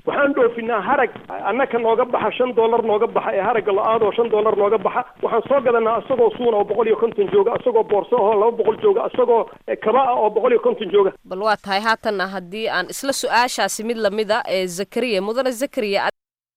waxaan dhoofinaa harag annaka nooga baxa shan dollar nooga baxa ee haragga la-aad oo shan dollar nooga baxa waxaan soo gadanaa isagoo suuna oo boqol iyo konton jooga isagoo boorso oo laba boqol jooga isagoo kaba ah oo boqol iyo konton jooga bal waa tahay haatanna haddii aan isla su-aashaasi mid lamida ee zakariya mudane zakariya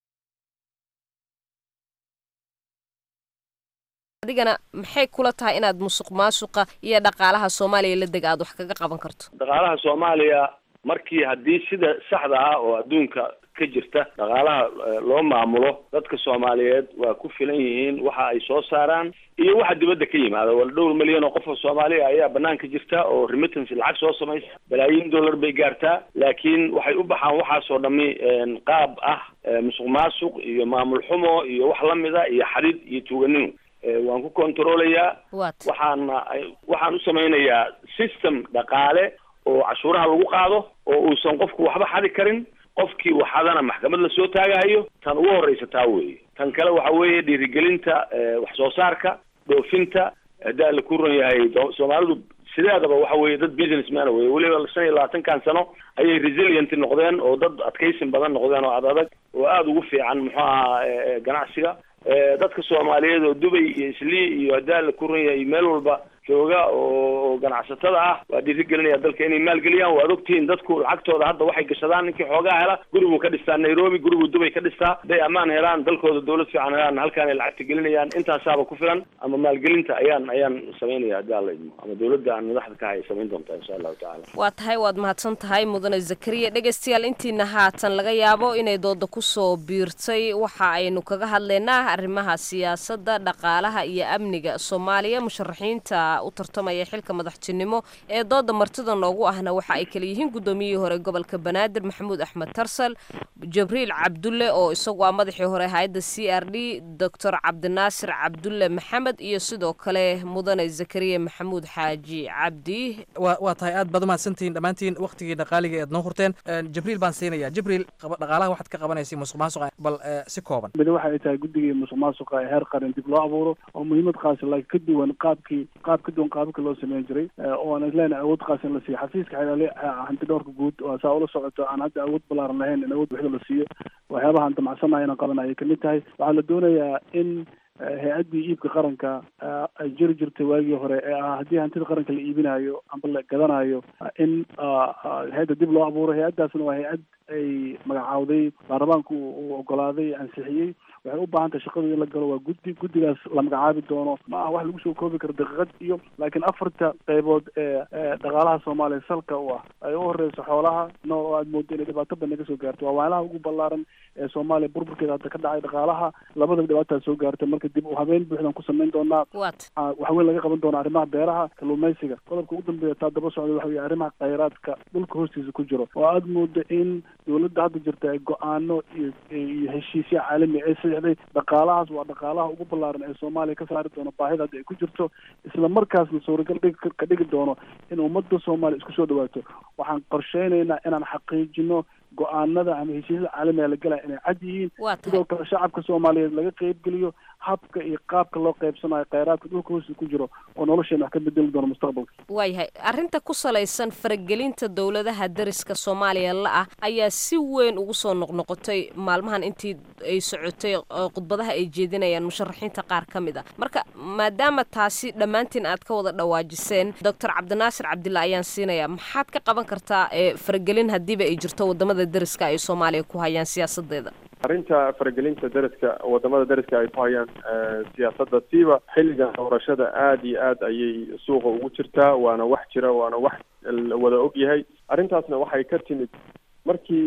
adigana maxay kula tahay inaad musuq maasuqa iyo dhaqaalaha soomaaliya la dega aad wax kaga qaban karto dhaqaalaha soomaaliya markii haddii sida saxda ah oo adduunka ka jirta dhaqaalaha loo maamulo dadka soomaaliyeed waa ku filan yihiin waxa ay soo saaraan iyo waxa dibadda ka yimaada wal dhowr milyan oo qof oo Soomaaliya ayaa banaanka jirta oo remittance lacag soo samaysa balaayiin dollar bay gaartaa laakiin waxay u baxaan waxa soo dhami qaab ah musuq maasuq iyo maamul xumo iyo wax lamida iyo xarid iyo tuuganimo waan ku kontroolayaa waxaan waxaan u samaynayaa system dhaqaale oo cashuuraha lagu qaado oo uusan qofku waxba xadi karin qofkii waxadana maxkamad la soo taagayo tan ugu horeysa taa weeye tan kale waxa weeye dhiirigelinta wax soo saarka dhoofinta hadaa la ku ron yahay Soomaalidu sidaadaba waxa weeye dad businessman weeye waliba shan iyo labaatan kan sano ayay resilient noqdeen oo dad adkaysin badan noqdeen oo adag oo aad ugu fiican muxuu ahaa ganacsiga dadka Soomaaliyeed oo Dubai iyo Isli iyo hadaa la ku ron yahay meel walba jooga oo ganacsatada ah waa dhiirigelinaya dalka inay maal geliyaan waa ogtiin dadku lacagtooda hadda waxay gashadaan ninkii xoogaa hela gurigu ka dhistaa Nairobi gurigu Dubai ka dhistaa day amaan helaan dalkooda dawlad fiican helaan halkaan ay lacagta gelinayaan intaasaaba ku filan ama maalgelinta ayaan ayaan sameynaya daalaymo ama dawladda aan madaxda ka hay sameyn doontaa insha Allah taala waa tahay waad mahadsan tahay mudane Zakariya dhageystayaal intiina haatan laga yaabo inay dooda ku soo biirtay waxa aynu kaga hadlaynaa arrimaha siyaasadda dhaqaalaha iyo amniga Soomaaliya musharaxiinta u tartamaya xilka madaxtinimo ee dooda martida noogu ahna waxa ay kala yihiin gudoomiyihii hore gobolka Banaadir Maxamuud Axmed Tarsal Jibriil Cabdulle oo isagu ah madaxii hore hay'adda C R D Doctor Cabdinaasir Cabdulle Maxamed iyo sidoo kale mudane Zakariya Maxamuud Xaaji Cabdi waa tahay aad baad mahadsantiin dhamaantiin waqtigii dhaqaaliga ee noo horteen Jibriil baan siinaya Jibriil dhaqaalaha waxaad ka qabanaysaa musuqmaasuqa bal si kooban bal waxa ay tahay guddiga musuqmaasuqa ee heer qaran dib loo abuuro oo muhiimad khaas ah ka duwan qaabkii qaab ka duwan qaabka loo sameyn jiray oo aan isleena awood qaas in la siiyo xafiiska xilali hanti dhowrka guud oo saa ula socoto aan hadda awood balaaran lahayn in awood wixii la siiyo waxyaabaha aan damacsanay inaan qabanayo kamid tahay waxaa la doonayaa in hay-addii iibka qaranka ay jiri jirtay waagii hore ee ah haddii hantida qaranka la iibinayo amba la gadanayo in hay-adda dib loo abuuro hay-addaasna waa hay-ad ay magacaawday baarlamaanku uu ogolaaday ansixiyey waxay u baahan tahay shaqadu in la galo waa guddi guddigaas la magacaabi doono ma aha wax lagu soo koobi karo daqiiqad iyo laakiin afarta qaybood ee dhaqaalaha Soomaaliya salka u ah ay u horeyso xoolaha nool oo aad moodo inay dhibaato badan ka soo gaarto waa waalaha ugu ballaaran ee Soomaaliya burburkeeda hadda ka dhacay dhaqaalaha labada dhibaato soo gaartay marka dib u habeen buuxdan ku sameyn doonaa wax weyn laga qaban doona arrimaha beeraha kalluumaysiga qodobka ugu dambeeya taa daba socda waxa weeye arrimaha khayraadka dhulka hoostiisa ku jiro oo aad moodo in dawladda hadda jirta ay go-aano iyo iyo heshiisyo caalami ay saxiixday dhaqaalahaas waa dhaqaalaha ugu ballaaran ee Soomaaliya ka saari doono baahida hadda ay ku jirto isla markaasna suuragal ka dhigi doono in ummadda Soomaaliya isku soo dhawaato waxaan qorsheynaynaa inaan xaqiijino go-aanada ama heshiisyada caalamiga la galaya inay cad yihiin sidoo kale shacabka Soomaaliyeed laga qaybgeliyo habka iyo qaabka loo qaybsanayo khayraadka dhulka hoostiisa ku jiro oo nolosheena wax ka bedeli doono mustaqbalka waayahay arrinta ku salaysan faragelinta dawladaha dariska Soomaaliya la ah ayaa si weyn ugu soo noqnoqotay maalmahan intii ay socotay khudbadaha ay jeedinayaan musharaxiinta qaar ka mid ah marka maadaama taasi dhammaantiin aad ka wada dhawaajiseen Doctor Cabdinaasir Cabdulle ayaan siinaya maxaad ka qaban kartaa faragelin hadiiba ay jirto wadamada dariska ay Soomaaliya ku hayaan siyaasadeeda arrinta faragelinta dariska wadamada dariska ay ku hayaan siyaasadda siiba xilligan doorashada aad iyo aad ayay suuqa ugu jirtaa waana wax jira waana wax wada og yahay arrintaasna waxay ka timid markii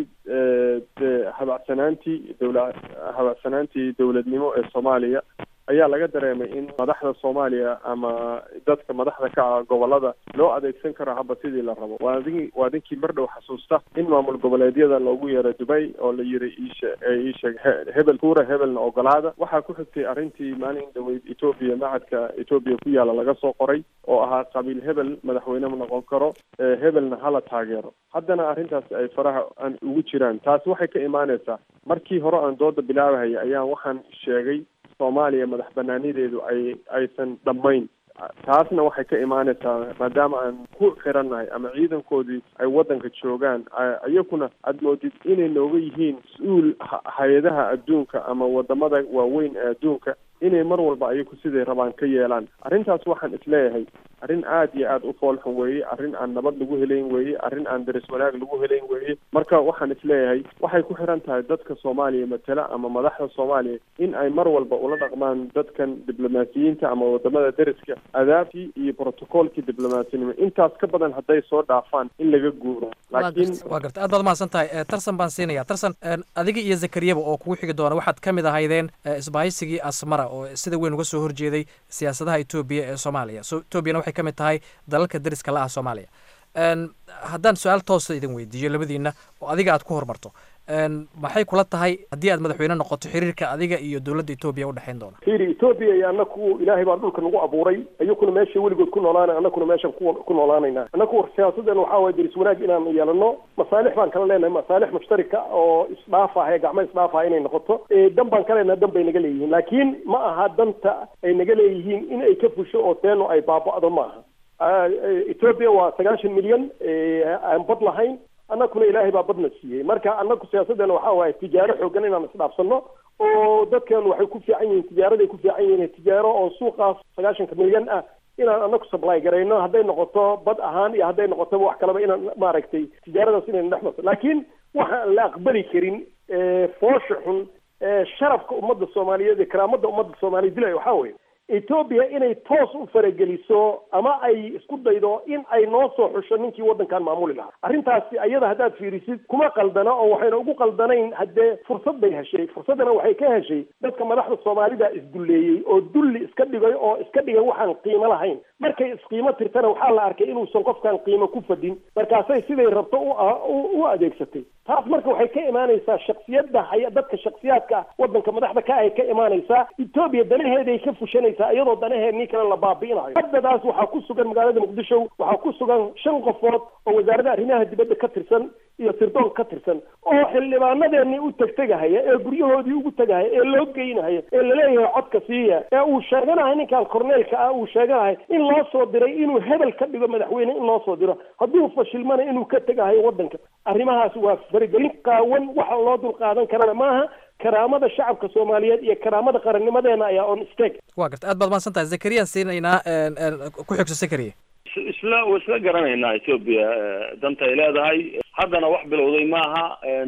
habacsanaantii dawla habacsanaantii dawladnimo ee Soomaaliya ayaa laga dareemay in madaxda Soomaaliya ama dadka madaxda ka ah gobolada loo adeegsan karo haba sidii la rabo waa adin waa adinkii mar dhow xasuusta in maamul goboleedyada loogu yeeray Dubai oo la yiri iisha iisha hebel kuura hebelna ogolaada waxaa ku xigtay arrintii maalin dhaweyd Ethiopia macadka Ethiopia ku yaala laga soo qoray oo ahaa qabiil hebel madaxweyne ma noqon karo hebelna hala taageero haddana arrintaas ay faraha aan ugu jiraan taas waxay ka imaanaysaa markii hore aan dooda bilaabay ayaan waxaan sheegay Soomaaliya madax banaanideedu ay aysan dhamayn taasna waxay ka imaanaysaa maadaama aan ku xirannahay ama ciidankoodii ay waddanka joogaan iyakuna aada moodid inay nooga yihiin mas-uul hay-adaha adduunka ama wadamada waaweyn ee adduunka inay mar walba ayaku siday rabaan ka yeelaan arrintaas waxaan isleeyahay arrin aada iyo aada u foolxun weeye arrin aan nabad lagu helayn weeye arrin aan daris wanaag lagu helayn weeye marka waxaan isleeyahay waxay ku xiran tahay dadka soomaaliya matala ama madaxda soomaaliya in ay mar walba ula dhaqmaan dadkan diblomaasiyiinta ama wadamada dariska adaabtii iyo brotocoolkii diblomaasiyanimo intaas ka badan hadday soo dhaafaan in laga guuro laakiin waa garta aad baad mahadsan tahay tarsan baan siinaya tarsan adiga iyo zakariyaba oo kugu xigi doona waxaad ka mid ahaydeen isbahaysigii asmara oo sida weyn uga soo horjeeday siyaasadaha etoobiya ee soomaaliya so etoobiyana waxay ka mid tahay dalalka dariska la ah soomaaliya haddaan su-aal toosa idin weydiiyo labadiina oo adiga aad ku horumarto maxay kula tahay haddii aad madaxweyne noqoto xiriirka adiga iyo dowladda etoobiya udhexayn doona fiiri etoobiya iyo anaku ilaahay baa dhulka nagu abuuray iyakuna meesha weligood ku noolaana anakuna meeshan ku ku noolaanayna anaku siyaasaddeena waxaa waye deris wanaag inaan yeelano masaalix baan kala leenahay masaalix mushtarika oo isdhaafah ee gacmo isdhaafah inay noqoto dan baan ka leenahay dan bay naga leeyihiin laakiin ma aha danta ay naga leeyihiin in ay ka fusho oo teeno ay baaba'do ma aha etoobiya waa sagaashan milyan aan bad lahayn annakuna ilaahay baa badna siiyey marka annaku siyaasaddeena waxaa waaye tijaaro xoogan inaan isdhaafsano oo dadkeenu waxay ku fiican yihiin tijaaraday ku fiican yihiin tijaaro oo suuqaas sagaashanka milyan ah inaan annaku supply garayno hadday noqoto bad ahaan iyo hadday noqotoba wax kaleba inaan maaragtay tijaaradaas inayna dhex marto laakiin waxaan la aqbali karin foosha xun sharafka ummadda soomaaliyeed ee karaamada ummadda soomaaliya dilay waxaa weeye etoobiya inay toos u farageliso ama ay isku daydo in ay noo soo xusho ninkii waddankan maamuli lahaa arrintaasi ayada haddaad fiirisid kuma qaldana oo waxayna ugu qaldanayn haddee fursad bay heshay fursaddana waxay ka heshay dadka madaxda soomaalida isdulleeyey oo dulli iska dhigay oo iska dhigay waxaan qiimo lahayn markay isqiimo tirtana waxaa la arkay inuusan qofkan qiimo ku fadhin markaasay siday rabto u adeegsatay taas marka waxay ka imaanaysaa shaksiyadda dadka shaksiyaadka waddanka madaxda ka ay ka imaanaysaa etoobiya danaheeday ka fushanaysaa iyadoo danaheenii kale la baabi'inayo haddadaas waxaa ku sugan magaalada muqdisho waxaa ku sugan shan qofood oo wasaaradda arrimaha dibadda ka tirsan iyo sirdoon ka tirsan oo xildhibaanadeenii u tegtegahaya ee guryahoodii ugu tegahaya ee loo geynahaya ee laleeyahay codka siiya ee uu sheeganahay ninkan korneelka ah uu sheeganahay in loo soo diray inuu hebel ka dhigo madaxweyne in loo soo diro hadduu fashilmana inuu ka tegahayo waddanka arrimahaas waa faragelin qaawan waxa loo dul qaadan karana maaha karaamada shacabka soomaaliyeed iyo karaamada qarannimadeena ayaa on steg waa garta aad baad mahadsan tahay zakariyaan siinaynaa ku xigso zakariya isla wa isla garanaynaa etoobiya danta ay leedahay haddana wax bilowday maaha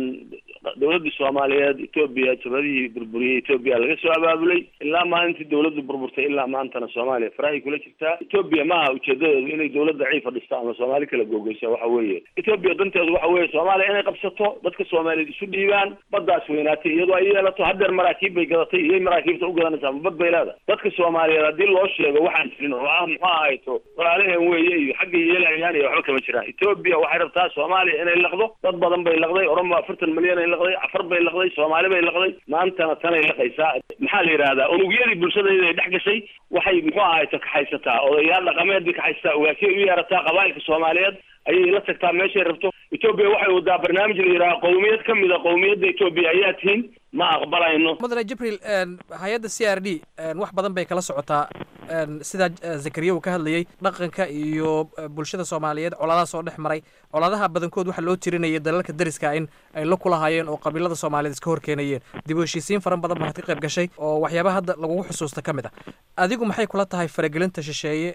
dowladdii soomaaliyeed etoobiya jabhadihii burburiyey etoobiya laga soo abaabulay ilaa maalintii dowladdu burburtay ilaa maantana soomaaliya farahay kula jirtaa etoobiya maaha ujeedadeedu inay dowladda ciifa dhisto ama soomaali kala googeysa waxa weeye etoobiya danteedu waxa weeye soomaaliya inay qabsato dadka soomaaliyeed isu dhiibaan baddaas weynaatay iyadoo ay yeelato haddeer maraakiib bay gadatay iyay maraakiibta u gadanaysaa bad bay leedahay dadka soomaaliyeed haddii loo sheego waxaan jirin oo ah muxuu ahayto walaalaheen weeye iyo xagga yeelayaan iyo waxba kama jiraan etoobiya waxay rabtaa soomaaliya inay laqdo dad badan bay laqday oromo afartan milyan ay laqday afar bay laqday soomaali bay laqday maantana tanay laqaysaa maxaa la yidhahdaa unugyadii bulshadeeda ay dhex gashay waxay muxuu ahayto kaxaysataa odayaal dhaqameed bay kaxaysataa ogaasiyay u yeerataa qabaa'ilka soomaaliyeed ayay la tagtaa meeshay rabto etoobiya waxay wadaa barnaamij la yidhaha qowmiyad ka mid a qowmiyadda etoobiya ayaa tihiin ma aqbalayno mudane jibril hay-adda c r d wax badan bay kala socotaa sidaa zakariya uu ka hadlayey dhaqanka iyo bulshada soomaaliyeed colaadaha soo dhex maray colaadaha badankood waxaa loo tirinayay dalalka dariska in ay la kulahaayeen oo qabiilada soomaaliyeed iska horkeenayeen dib u heshiisiin faran badan baad ka qayb gashay oo waxyaabaha hadda lagugu xusuusta ka mid ah adigu maxay kula tahay faragelinta shisheeye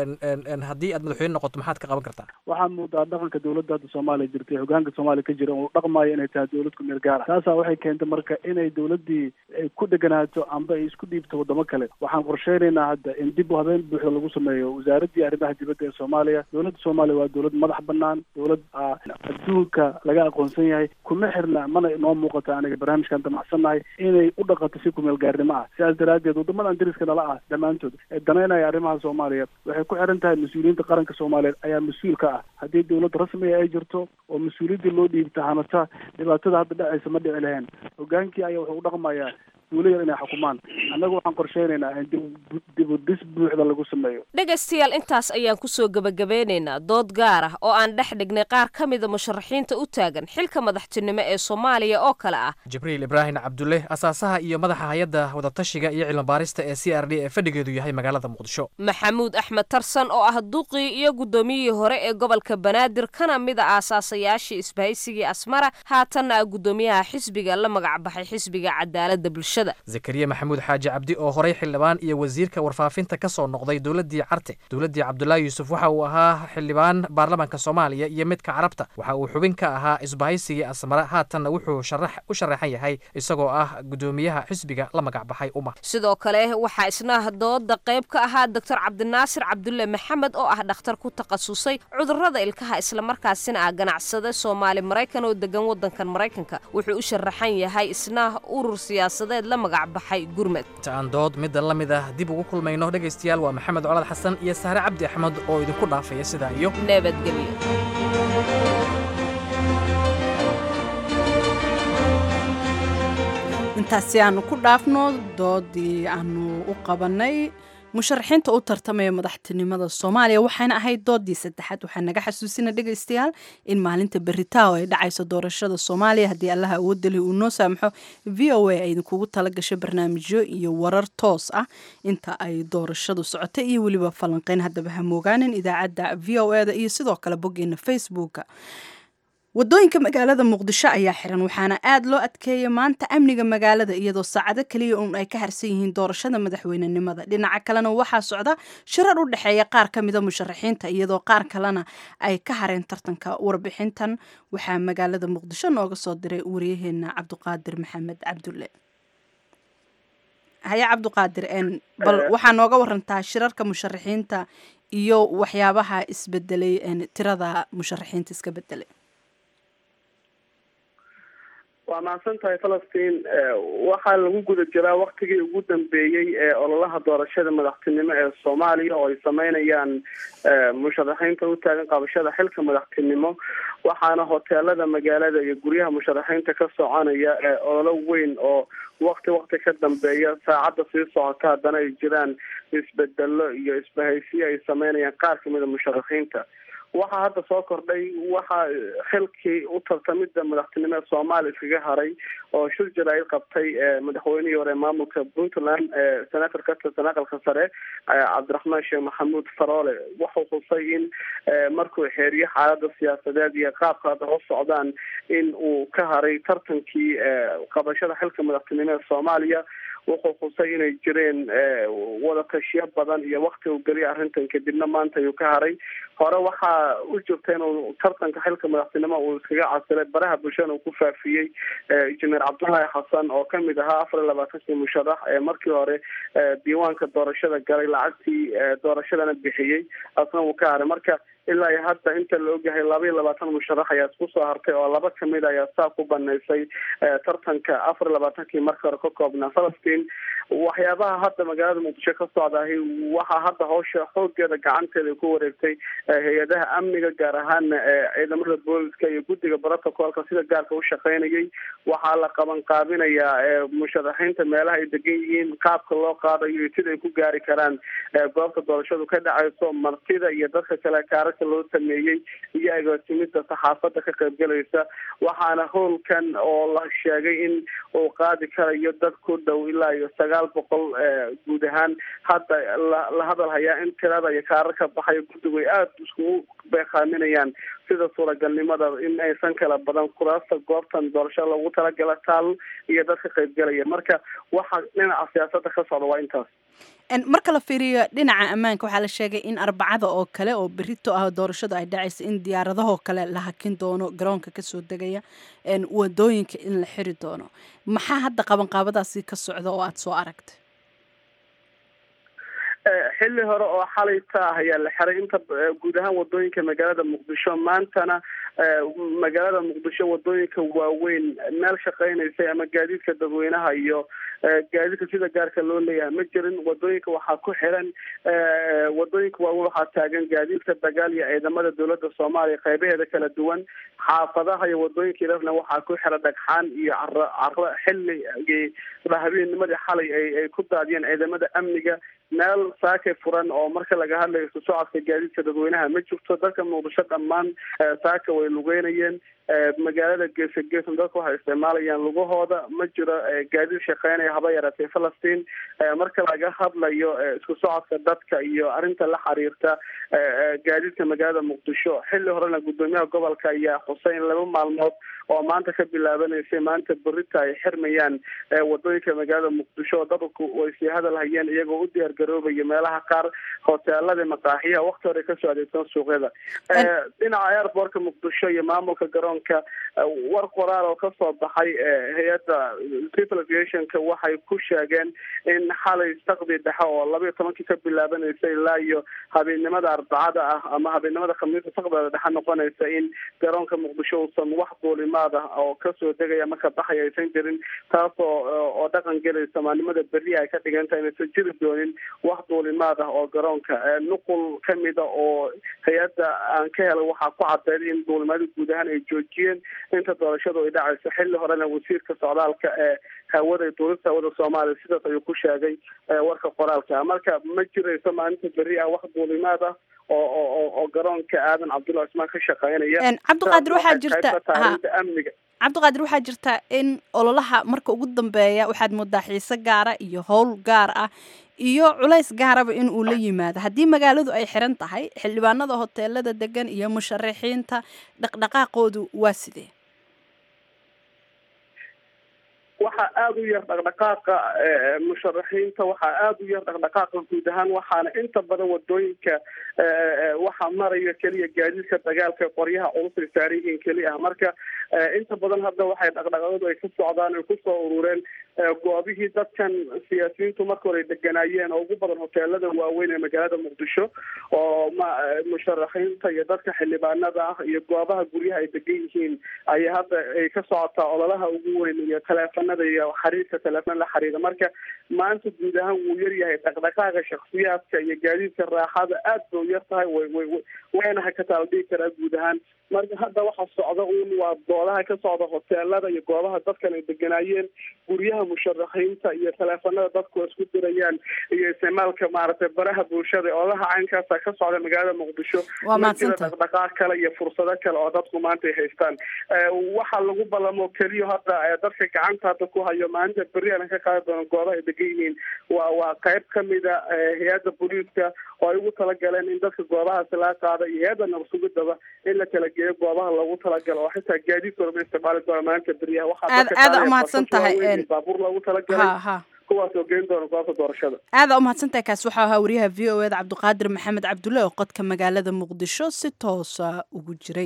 haddii aad madaxweyne noqoto maxaad ka qaban kartaa waxaan moodaa dhaqanka dowladda hadda soomaaliya jirtay hogaanka soomaaliya ka jira uu dhaqmaayo inay tahay dowlad ku meel gaara taasaa waxay keentay marka inay dowladdii ay ku deganaato amba ay isku dhiibto waddamo kale waxaan qorsheynaynaa hadda in dib u habeen buuxda lagu sameeyo wasaaraddii arrimaha dibadda ee soomaaliya dowladda soomaaliya waa dowlad madax banaan dowlad adduunka laga aqoonsan yahay kuma xirna mana inoo muuqata aniga barnaamijkan damacsannahay inay u dhaqato si ku meel gaarnimo ah sidaas daraaddeed waddamadan dariska nala ah dhammaantood ee danaynaya arrimaha soomaaliya waxay ku xiran tahay mas-uuliyiinta qaranka soomaaliyeed ayaa mas-uul ka ah haddii dowlad rasmiga ay jirto oo mas-uuliyaddii loo dhiibta hanata dhibaatada hadda dhacaysa ma dhici lahayn hogaankii ayaa wuxuu u dhaqmayaa tuulayar inay xukumaan annagu waxaan qorsheynaynaa in dib u dhis buuxda lagu sameeyo. dhegaystayaal intaas ayaan kusoo gebagabeynaynaa dood gaar ah oo aan dhex dhignay qaar ka mida musharaxiinta u taagan xilka madaxtinimo ee soomaaliya oo kale ah jibriil ibraahim cabdulle asaasaha iyo madaxa hay-adda wadatashiga iyo cilmibaarista ee c r d ee fadhigeedu yahay magaalada muqdisho, maxamuud axmed tarsan oo ah duqii iyo guddoomiyihii hore ee gobolka banaadir kana mid a aasaasayaashii isbahaysigii asmara haatanna ah guddoomiyaha xisbiga la magacbaxay xisbiga cadaaladda bulshada, zakariya maxamuud xaaji cabdi oo horey xildhibaan iyo wasiirka warfaafinta ka soo noqday dowladdii carte dowladdii cabdullaahi yuusuf waxa uu ahaa xildhibaan baarlamaanka soomaaliya iyo midka carabta waxa uu xubin ka ahaa isbahaysigii asmara haatanna wuxuu sharax u sharaxan yahay isagoo ah guddoomiyaha xisbiga la magacbaxay uma. sidoo kale waxaa isna dooda qayb ka ahaa doctor cabdinaasir cabdulle maxamed oo ah dhakhtar ku takhasusay cudurrada ilkaha islamarkaasina ah ganacsade soomaali maraykan oo degan waddankan maraykanka wuxuu u sharaxan yahay isna urur siyaasadeed la magacbaxay gurmed. inta aan dood midda la mid ah dib ugu kulmayno dhegaystayaal waa maxamed colad xasan iyo saare cabdi axmed oo idinku dhaafaya sidaa iyo nabadgelyo. intaasi aanu ku dhaafno doodii aanu u qabanay musharaxiinta u tartamaya madaxtinimada soomaaliya waxaana ahayd doodii saddexaad waxaa naga xasuusina dhegaystayaal in maalinta berritaawo ay dhacayso doorashada soomaaliya haddii allaha awoodda leh uu noo saamaxo v o a ay idinkugu tala gasho barnaamijyo iyo warar toos ah inta ay doorashadu socotay iyo weliba falanqeyn haddaba ha moogaanin idaacadda v o e da iyo sidoo kale boggeena facebooka. wadooyinka magaalada muqdisho ayaa xiran waxaana aad loo adkeeyay maanta amniga magaalada iyadoo saacado kaliya uun ay ka harsan yihiin doorashada madaxweynenimada dhinaca kalena waxaa socda shirar u dhexeeya qaar ka mida musharaxiinta iyadoo qaar kalena ay ka hareen tartanka. warbixintan waxaa magaalada muqdisho nooga soo diray wariyaheena cabdiqaadir maxamed cabdulle. haya cabdiqaadir bal waxaa nooga warantaa shirarka musharaxiinta iyo waxyaabaha isbedelay tirada musharaxiinta iska bedelay. waa mahadsan tahay falastiin waxaa lagu guda jiraa waktigii ugu dambeeyey ee ololaha doorashada madaxtinimo ee soomaaliya oo ay sameynayaan musharaxiinta u taagan qabashada xilka madaxtinimo waxaana hoteelada magaalada iyo guryaha musharaxiinta ka soconaya ololo weyn oo wakti wakti ka dambeeya saacadda sii socota haddana ay jiraan isbedelo iyo isbahaysiyo ay sameynayaan qaar kamida musharaxiinta. waxaa hadda soo kordhay waxaa xilkii u tartamida madaxtinimo ee soomaaliya iskaga haray oo shir jaraa'id qabtay madaxweynihii hore maamulka puntland senator ka tirsan aqalka sare cabdiraxmaan sheekh maxamuud faroole wuxuu xusay in markuu xeeriyo xaalada siyaasadeed iyo qaabka hadda u socdaan in uu ka haray tartankii qabashada xilka madaxtinimo ee soomaaliya. wuxuu xusay inay jireen wadatashiyo badan iyo wakti uu geliya arrintan kadibna maanta ayuu ka haray. hore waxaa u jirta inuu tartanka xilka madaxtinimo uu iskaga casilay baraha bulshada uu ku faafiyey injineer cabdullaahi xasan oo kamid ahaa afar iyo labaatankii musharax ee markii hore diiwaanka doorashada galay lacagtii doorashadana bixiyey asna uu ka haray. marka ilaa iyo hadda inta la ogyahay laba iyo labaatan musharax ayaa isku soo hartay oo laba kamid ayaa saa ku banaysay tartanka afar iyo labaatankii markii hore ka koobnaa. falastiin waxyaabaha hadda magaalada muqdisho ka socdaahi waxaa hadda hawsha xoogeeda gacanteeda ku wareegtay hay-adaha amniga gaar ahaan ciidamada booliska iyo guddiga brotocolka sida gaarka u shaqeynayay. waxaa la qaban qaabinayaa musharaxiinta meelaha ay degan yihiin qaabka loo qaadayo iyo sida ay ku gaari karaan goobta doorashadu ka dhacayso martida iyo dadka kale kaararka loo sameeyey iyo agaasimida saxaafada ka qaybgalaysa. waxaana howlkan oo la sheegay in uu qaadi karayo dad ku dhow ilaa iyo sagaal boqol guud ahaan hadda la hadal hayaa in tirada iyo kaararka baxayo guddigu ay aada iskugu beeqaaminayaan sida suuragalnimada in aysan kala badan kuraasta goobtan doorasho loogu talagala taal iyo dadka qaybgalaya. marka waxa dhinaca siyaasada ka socda waa intaas. marka la fiiriyo dhinaca ammaanka waxaa la sheegay in arbacada oo kale oo berito ah doorashada ay dhacaysa in diyaaradahoo kale la hakin doono garoonka kasoo degaya wadooyinka in la xiri doono. maxaa hadda qabanqaabadaasi ka socda oo aada soo aragtay? xilli hore oo xalayta ah ayaa la xiray inta guud ahaan wadooyinka magaalada muqdisho. maantana magaalada muqdisho wadooyinka waaweyn meel shaqeynaysay ama gaadiidka dadweynaha iyo gaadiidka sida gaarka loo leeyahay ma jirin. wadooyinka waxaa ku xiran wadooyinka waaweyn waxaa taagan gaadiidka dagaal iyo ciidamada dowladda soomaaliya qeybaheeda kala duwan. xaafadaha iyo wadooyinka ilafna waxaa ku xiran dhagxaan iyo caro caro xilligii habeennimadii xalay ay ay ku daadiyeen ciidamada amniga. meel saakay furan oo marka laga hadlayo isu socodka gaadiidka dadweynaha ma jirto. dadka muqdisho dhammaan saaka way lugeynayeen. magaalada geesa geesna dadku waxay isticmaalayaan lugahooda. ma jiro gaadiid shaqeynaya haba yaraatee Falastiin. marka laga hadlayo isku socodka dadka iyo arrinta la xiriirta gaadiidka magaalada muqdisho, xilli horena gudoomiyaha gobolka ayaa xusay in laba maalmood oo maanta ka bilaabanaysay maanta berita ay xirmayaan wadooyinka magaalada muqdisho. dadku way sii hadal hayeen iyagoo u diyaar garoobaya meelaha qaar hoteelada maqaaxiyaha waqti hore kasoo adeegsan suuqyada. dhinaca airportka muqdisho iyo maamulka garoonka war qoraal oo kasoo baxay hay-adda civil aviationka waxay ku sheegeen in xalay saqdi dhexe oo laba iyo tobankii ka bilaabanaysay ilaa iyo habeennimada arbacada ah ama habeennimada khamiista saqdada dhexe noqonaysa in garoonka muqdisho uusan wax duulimaad ah oo kasoo degaya marka baxay aysan jirin, taasoo oo dhaqan gelaysa maalnimada berri ay ka dhigantahay inaysan jiri doonin wax duulimaad ah oo garoonka. nuqul kamida oo hay-adda aan ka helay waxaa ku cadeeyay in duulimaada guud ahaan ay joojiyeen inta doorashadu ay dhacayso. xilli horena wasiirka socdaalka ee hawada iyo duulista hawada soomaaliya sidaas ayuu ku sheegay warka qoraalka. marka ma jirayso maalinta berri ah wax duulimaad ah oo oo oo garoonka aadan cabdulla cismaan ka shaqeynaya. cabdiqaadir waxaa jirta amniga cabdiqaadir waxaa jirta in ololaha marka ugu dambeeya waxaad moodaa xiise gaara iyo howl gaar ah iyo culays gaaraba in uu la yimaado. haddii magaaladu ay xiran tahay, xildhibaanada hoteelada degan iyo musharaxiinta dhaqdhaqaaqoodu waa sidee? waxaa aada u yar dhaqdhaqaaqa musharaxiinta, waxaa aada u yar dhaqdhaqaaqa guud ahaan, waxaana inta badan wadooyinka waxaa maraya keliya gaadiidka dagaalka qoryaha culus ay saaran yihiin keli ah. marka inta badan hadda waxay dhaqdhaqaaqadu ay ka socdaan ay kusoo urureen goobihii dadkan siyaasiyiintu marka hore deganaayeen oo ugu badan hoteelada waaweyn ee magaalada muqdisho, oo ma musharaxiinta iyo dadka xildhibaanada ah iyo goobaha guryaha ay degan yihiin ayaa hadda ay ka socotaa ololaha ugu weyn iyo taleefanada iyo xariirka taleefon la xiriira. marka maanta guud ahaan wuu yar yahay dhaqdhaqaaqa shakhsiyaadka iyo gaadiidka raaxada aad bay u yar tahay, way way wayna hakataa la dhihi karaa guud ahaan. marka hadda waxa socda uun waa doodaha ka socda hoteelada iyo goobaha dadkan ay deganaayeen, guryaha musharaxiinta iyo taleefanada dadku isku dirayaan iyo isticmaalka maaragtay baraha bulshada. ololaha caynkaasa ka socda magaalada muqdisho. ma jira dhaqdhaqaaq kale iyo fursado kale oo dadku maanta ay haystaan. waxaa lagu ballamo keliya hadda dadka gacanta hadda ku hayo maalinta berri aan ka qaadi doono goobaha ay degan yihiin waa waa qayb kamida hay-adda booliiska oo ay ugu talagaleen in dadka goobahaasi laga qaada iyo hay-adda nabadsugidaba in la kala geeyo goobaha loogu talagalo oo xitaa gaadiidkooda ma isticmaali doona maalinta berriyaha. waxaad umahadsan tahay baabuur loogu talagalay kuwaas oo geyn doona goobta doorashada. aada umahadsan tahay. kaas waxaa ahaa wariyaha v o eda cabdiqaadir maxamed cabdulle oo qodka magaalada muqdisho si toosa ugu jiray.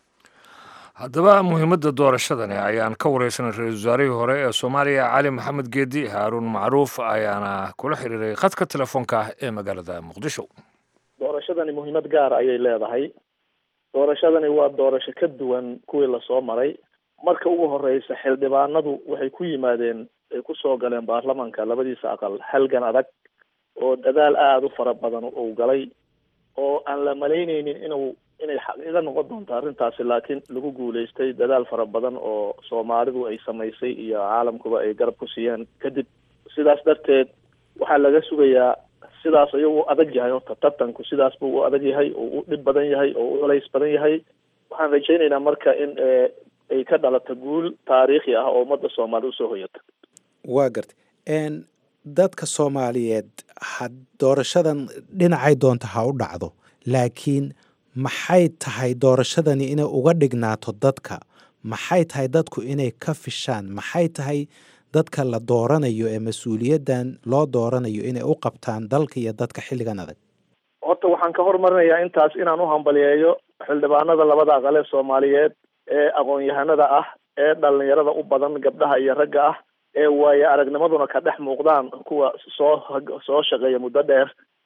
haddaba muhiimadda doorashadani ayaan ka wareysanay ra-iisul wasaarihii hore ee soomaaliya cali maxamed geedi. haaruun macruuf ayaana kula xiriiray khadka telefoonka ah ee magaalada muqdisho. doorashadani muhiimad gaar ayay leedahay. doorashadani waa doorasho ka duwan kuwii lasoo maray. marka ugu horeysa xildhibaanadu waxay ku yimaadeen ay kusoo galeen baarlamaanka labadiisa aqal halgan adag oo dadaal aada u fara badan uu galay oo aan la malaynaynin inuu inay xaqiiqo noqon doonto arrintaasi, laakiin lagu guuleystay dadaal fara badan oo soomaalidu ay samaysay iyo caalamkuba ay garab ku siiyeen. kadib sidaas darteed waxaa laga sugayaa sidaas ayuu u adag yahay horta tartanku sidaas buu u adag yahay oo u dhib badan yahay oo u culays badan yahay. waxaan rajaynaynaa marka in ay ka dhalato guul taariikhi ah oo ummadda soomaalida usoo hoyata. waa gartay dadka soomaaliyeed had doorashadan dhinacay doonta ha u dhacdo, laakiin maxay tahay doorashadani inay uga dhignaato dadka? maxay tahay dadku inay ka fishaan? maxay tahay dadka la dooranayo ee mas-uuliyaddan loo dooranayo inay u qabtaan dalka iyo dadka xilligan adag? horta waxaan ka hormarinayaa intaas inaan u hambaliyeeyo xildhibaanada labada aqal ee soomaaliyeed ee aqoon-yahanada ah ee dhalinyarada u badan gabdhaha iyo ragga ah ee waaye aragnimaduna ka dhex muuqdaan kuwa soo soo shaqeeya muddo dheer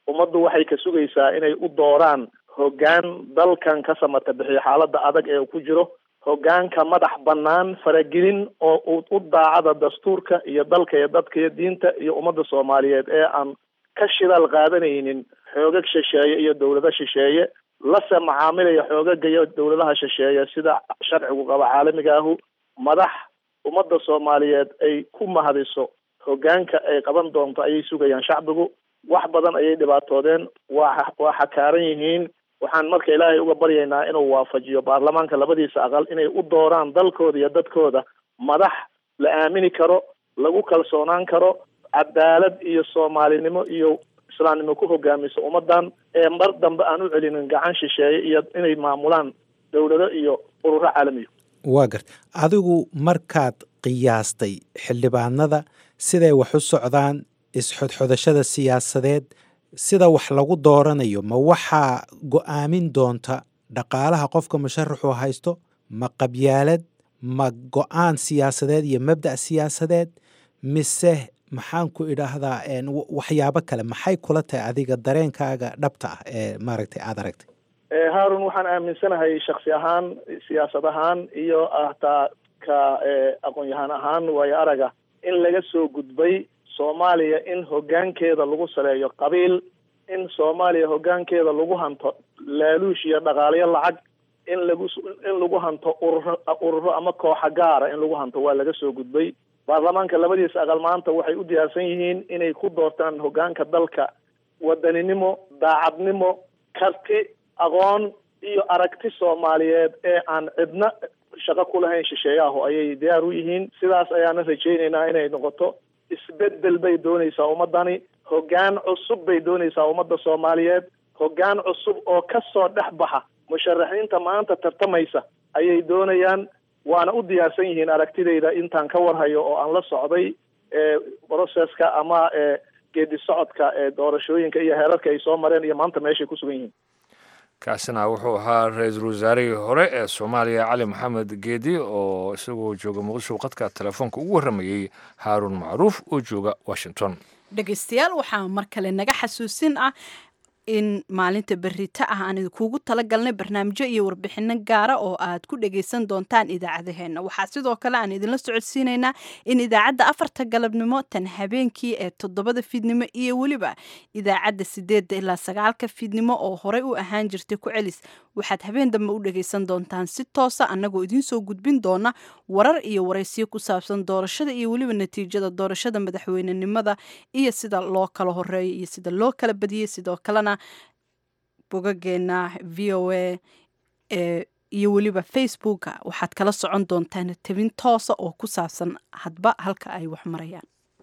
ummaddu waxay ka sugaysaa inay u dooraan hoggaan dalkan ka samata bixiyo xaaladda adag ee uu ku jiro, hoggaanka madax bannaan, faragelin oo u daacada dastuurka iyo dalka iyo dadka iyo diinta iyo ummadda Soomaaliyeed ee aan ka shidaal qaadanaynin xoogag shisheeye iyo dowlado shisheeye, lase macaamilaya xoogaga iyo dowladaha shisheeye sida sharcigu qaba caalamiga ahu. madax ummadda Soomaaliyeed ay ku mahadiso hoggaanka ay qaban doonto ayay sugayaan shacbigu. wax badan ayay dhibaatoodeen, waa waa xakaaran yihiin. waxaan marka ilaahay uga baryaynaa inuu waafajiyo baarlamaanka labadiisa aqal inay u dooraan dalkooda iyo dadkooda madax la aamini karo, lagu kalsoonaan karo, cadaalad iyo soomaalinimo iyo islaamnimo ku hogaamiso ummadan, ee mar dambe aan u celinin gacan shisheeye iyo inay maamulaan dowlado iyo ururo caalamiyo. waa garta adigu markaad qiyaastay xildhibaanada siday wax u socdaan, isxodxodashada siyaasadeed, sida wax lagu dooranayo, ma waxaa go-aamin doonta dhaqaalaha qofka musharaxu haysto, ma qabyaalad, ma go-aan siyaasadeed iyo mabda' siyaasadeed, mise maxaan ku idhaahdaa waxyaabo kale? maxay kula tahay adiga dareenkaaga dhabta ah ee maaragtay aada aragtay? haarun, waxaan aaminsanahay shaksi ahaan, siyaasad ahaan iyo hataa ka aqoon-yahaan ahaan waayo araga in laga soo gudbay Soomaaliya in hoggaankeeda lagu saleeyo qabiil, in Soomaaliya hoggaankeeda lagu hanto laaluush iyo dhaqaalayo lacag, in lagu in lagu hanto ururo ururo ama kooxa gaara in lagu hanto waa laga soo gudbay. baarlamaanka labadiisa aqal maanta waxay u diyaarsan yihiin inay ku doortaan hoggaanka dalka wadaninimo, daacadnimo, karti, aqoon iyo aragti Soomaaliyeed ee aan cidna shaqo ku lahayn shisheeyaha ayay diyaar u yihiin. sidaas ayaana rajaynaynaa inay noqoto. isbedel bay doonaysaa ummadani, hoggaan cusub bay doonaysaa ummadda Soomaaliyeed, hoggaan cusub oo ka soo dhex baxa musharaxiinta maanta tartamaysa ayay doonayaan. waana u diyaarsan yihiin aragtidayda intaan ka warhayo oo aan la socday broseska ama geedi socodka ee doorashooyinka iyo heerarka ay soo mareen iyo maanta meeshay ku sugan yihiin. kaasina wuxuu ahaa ra-iisul wasaarihii hore ee Soomaaliya Cali Maxamed Geedi oo isagoo jooga Muqdisho qadka telefoonka ugu waramayay Haaruun Macruuf oo jooga Washington. dhegeystayaal, waxaa mar kale naga xasuusin ah in maalinta berrito ah aan idinkuugu talagalnay barnaamijyo iyo warbixino gaara oo aad ku dhegaysan doontaan idaacadaheena. waxaa sidoo kale aan idinla socodsiinaynaa in idaacadda afarta galabnimo, tan habeenkii ee toddobada fiidnimo iyo weliba idaacadda sideedda ilaa sagaalka fiidnimo oo horey u ahaan jirtay ku celis, waxaad habeen dambe u dhegaysan doontaan si toosa annagoo idiin soo gudbin doona warar iyo waraysiyo ku saabsan doorashada iyo weliba natiijada doorashada madaxweynenimada iyo sida loo kala horeeyo iyo sida loo kala badiyey. sidoo kalena bogageena v o a ee iyo weliba facebooka waxaad kala socon doontaan tabin toosa oo ku saabsan hadba halka ay wax marayaan.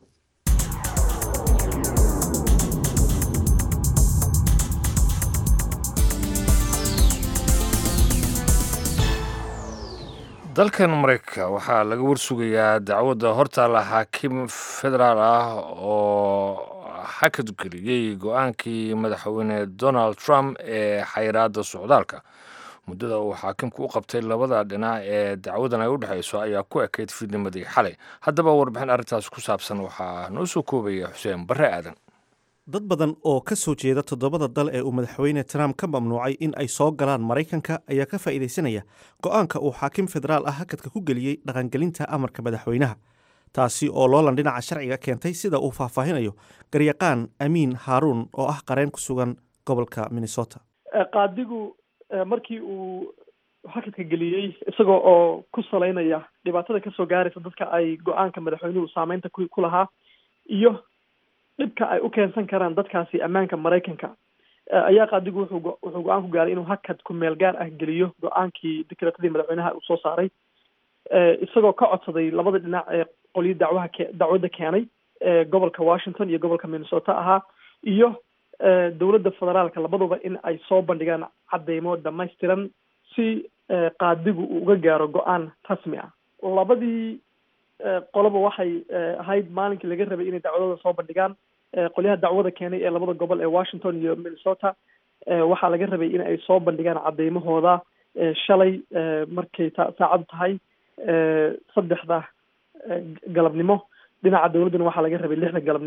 dalkan Mareykanka waxaa laga warsugayaa dacwadda hortaala xaakim federaal ah oo xakad geliyey go-aankii madaxweyne Donald Trump ee xayiraadda socdaalka. muddada uu xaakimku u qabtay labada dhinac ee dacwadan ay u dhexayso ayaa ku ekayd fiidnimadii xalay. haddaba warbixin arrintaas ku saabsan waxaa noo soo koobaya Xuseen Barre Aadan. dad badan oo ka soo jeeda toddobada dal ee uu madaxweyne Trump ka mamnuucay in ay soo galaan Maraykanka ayaa ka faa'iidaysanaya go'aanka uu xaakim federaal ah hakadka ku geliyey dhaqangelinta amarka madaxweynaha, taasi oo loolan dhinaca sharciga keentay sida uu faahfaahinayo garyaqaan Amiin Haaruun oo ah qareen ku sugan gobolka Minnesota. qaadigu markii uu hakadka geliyey isagoo oo ku salaynaya dhibaatada ka soo gaaraysa dadka ay go'aanka madaxweynuhu saameynta ku lahaa iyo dhibka ay u keensan karaan dadkaasi ammaanka Maraykanka, ayaa qaadigu wuxuu wuxuu go-aan ku gaaray inuu hakad ku meel gaar ah geliyo go-aankii dekreetadii madaxweynaha uu soo saaray, isagoo ka codsaday labada dhinac ee qolyo dacwaha dacwadda keenay ee gobolka Washington iyo gobolka Minnesota ahaa iyo dowladda federaalka labaduba in ay soo bandhigaan cadeymo dhamaystiran si qaadigu uu uga gaaro go-aan rasmi ah. labadii qoloba waxay ahayd maalinkii laga rabay inay dacwadooda soo bandhigaan. qolyaha dacwada keenay ee labada gobol ee Washington iyo Minnesota waxaa laga rabay in ay soo bandhigaan cadeymahooda shalay markay saacadu tahay saddexda galabnimo. dhinaca dowladdana waxaa laga rabay lixda galabnimo.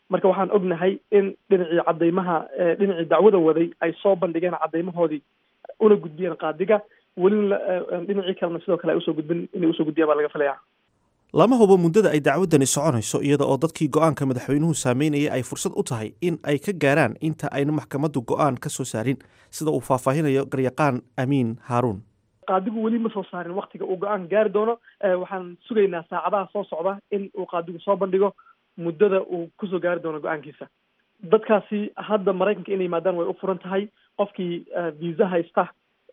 marka waxaan ognahay in dhinacii cadeymaha dhinacii dacwada waday ay soo bandhigeen cadeymahoodii una gudbiyeen qaadiga welina dhinacii kalena sidoo kale ay usoo gudbin inay usoo gudbiyaan baa laga filayaa lama hubo muddada ay dacwaddani soconayso iyada oo dadkii go-aanka madaxweynuhu saameynayay ay fursad u tahay in ay ka gaaraan inta ayna maxkamaddu go-aan ka soo saarin sida uu faahfaahinayo garyaqaan amiin haaruun qaadigu weli ma soo saarin waktiga uu go-aan gaari doono waxaan sugaynaa saacadaha soo socda in uu qaadigu soo bandhigo muddada uu kusoo gaari doono go-aankiisa dadkaasi hadda maraykanka inay yimaadaan way u furan tahay qofkii visa haysta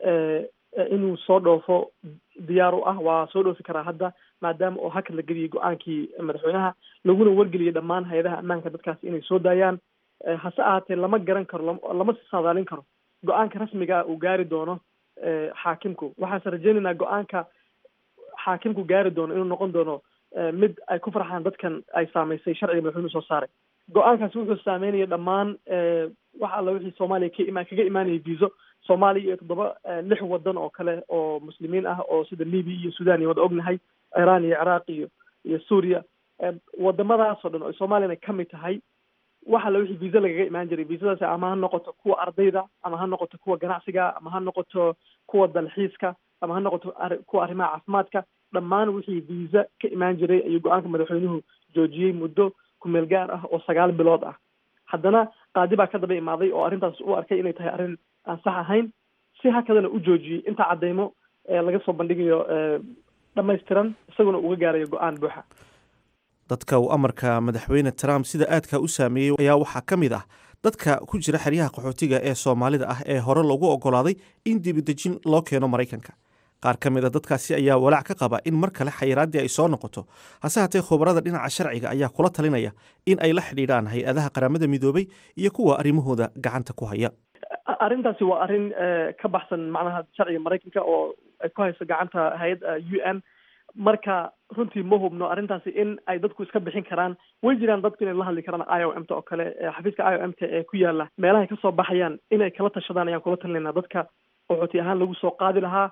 inuu soo dhoofo diyaar u ah waa soo dhoofi karaa hadda maadaama oo hakad la geliyay go-aankii madaxweynaha laguna wargeliyay dhammaan hay-adaha ammaanka dadkaasi inay soo daayaan hase ahaatee lama garan karo lama saadaalin karo go-aanka rasmiga uu gaari doono xaakimku waxaanse rajeynaynaa go-aanka xaakimku gaari doono inuu noqon doono mid ay ku farxaan dadkan ay saamaysay sharciga madaxweynuhu soo saaray go-aankaasi wuxuu saameynaya dhammaan wax alla wixii soomaaliya ka imaan kaga imaanayay viso soomaaliya iyo toddoba lix wadan oo kale oo muslimiin ah oo sida libiya iyo sudan iyo wada ognahay iran iyo ciraaq iyo iyo suuriya wadamadaas oo dhan oo soomaaliyana kamid tahay wax alla wixii visa lagaga imaan jiray visadaasi ama ha noqoto kuwa ardayda ama ha noqoto kuwa ganacsiga ama ha noqoto kuwa dalxiiska ama ha noqoto kuwa arrimaha caafimaadka dhammaan wixii visa ka imaan jiray ayuu go-aanka madaxweynuhu joojiyey muddo kumeel gaar ah oo sagaal bilood ah haddana qaadi baa ka daba imaaday oo arrintaas u arkay inay tahay arrin aan sax ahayn si hakadana u joojiyey inta cadeymo laga soo bandhigayo dhamaystiran isaguna uga gaarayo go-aan buuxa dadka uu amarka madaxweyne trump sida aadka u saameeyey ayaa waxaa ka mid ah dadka ku jira xeryaha qaxootiga ee soomaalida ah ee hore loogu ogolaaday in dibidejin loo keeno maraykanka qaar ka mid a dadkaasi ayaa walaac ka qaba in mar kale xayiraaddii ay soo noqoto hase haatee khubarada dhinaca sharciga ayaa kula talinaya in ay la xidhiidhaan hay-adaha qaramada midoobay iyo kuwa arrimahooda gacanta ku haya arrintaasi waa arrin ka baxsan macnaha sharciga maraykanka oo ay ku hayso gacanta hay-adda u n marka runtii ma hubno arrintaasi in ay dadku iska bixin karaan way jiraan dadku inay la hadli karaan i o m ta oo kale xafiiska i o m ta ee ku yaala meelahay kasoo baxayaan inay kala tashadaan ayaan kula talinaynaa dadka qaxooti ahaan lagu soo qaadi lahaa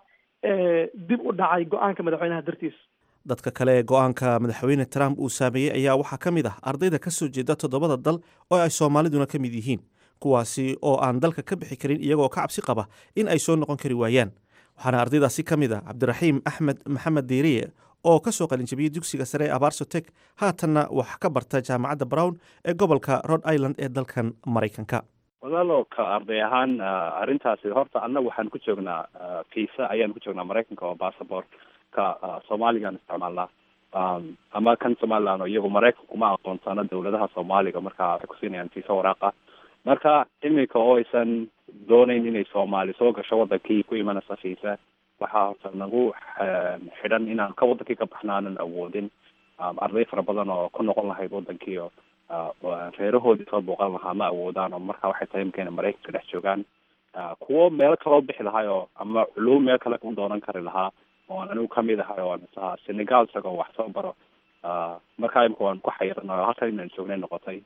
dib u dhacay go-aanka madaxweynaha dartiis dadka kale ee go-aanka madaxweyne trump uu saameeyey ayaa waxaa ka mid ah ardayda ka soo jeeda toddobada dal oo ay soomaaliduna ka mid yihiin kuwaasi oo aan dalka ka bixi karin iyagoo ka cabsi qaba in ay soo noqon kari waayaan waxaana ardaydaasi ka mid ah cabdiraxiim axmed maxamed diiriye oo ka soo qalinjabiyey dugsiga sare ee abaarsotek haatanna wax ka barta jaamacadda brown ee gobolka rhode island ee dalkan maraykanka walaalo ka arday ahaan arrintaasi horta annaga waxaan ku joognaa visa ayaan ku joognaa maraykanka oo basabortka soomaaligaan isticmaalnaa ama kan somaliland oo iyagu maraykanku ma aqoonsana dawladaha soomaaliga marka waxay kusiinayaan visa waraaqa marka iminka oo aysan doonayn inay soomaali soo gasho wadankii ku imanaysa visa waxaa horta nagu xidhan inaan ka wadankii ka baxna aanan awoodin arday fara badan oo ku noqon lahayd wadankii oo reerahoodii soo booqan lahaa ma awoodaan oo marka waxay tahay imika inay maraykanka dhex joogaan kuwo meelo kaloo bixi lahay oo ama culum meel kale u doonan kari lahaa oon anigu kamid ahay oo misaha senegal isagoo wax soo baro marka imika waan ku xayiran oo halkan inaan joognay noqotay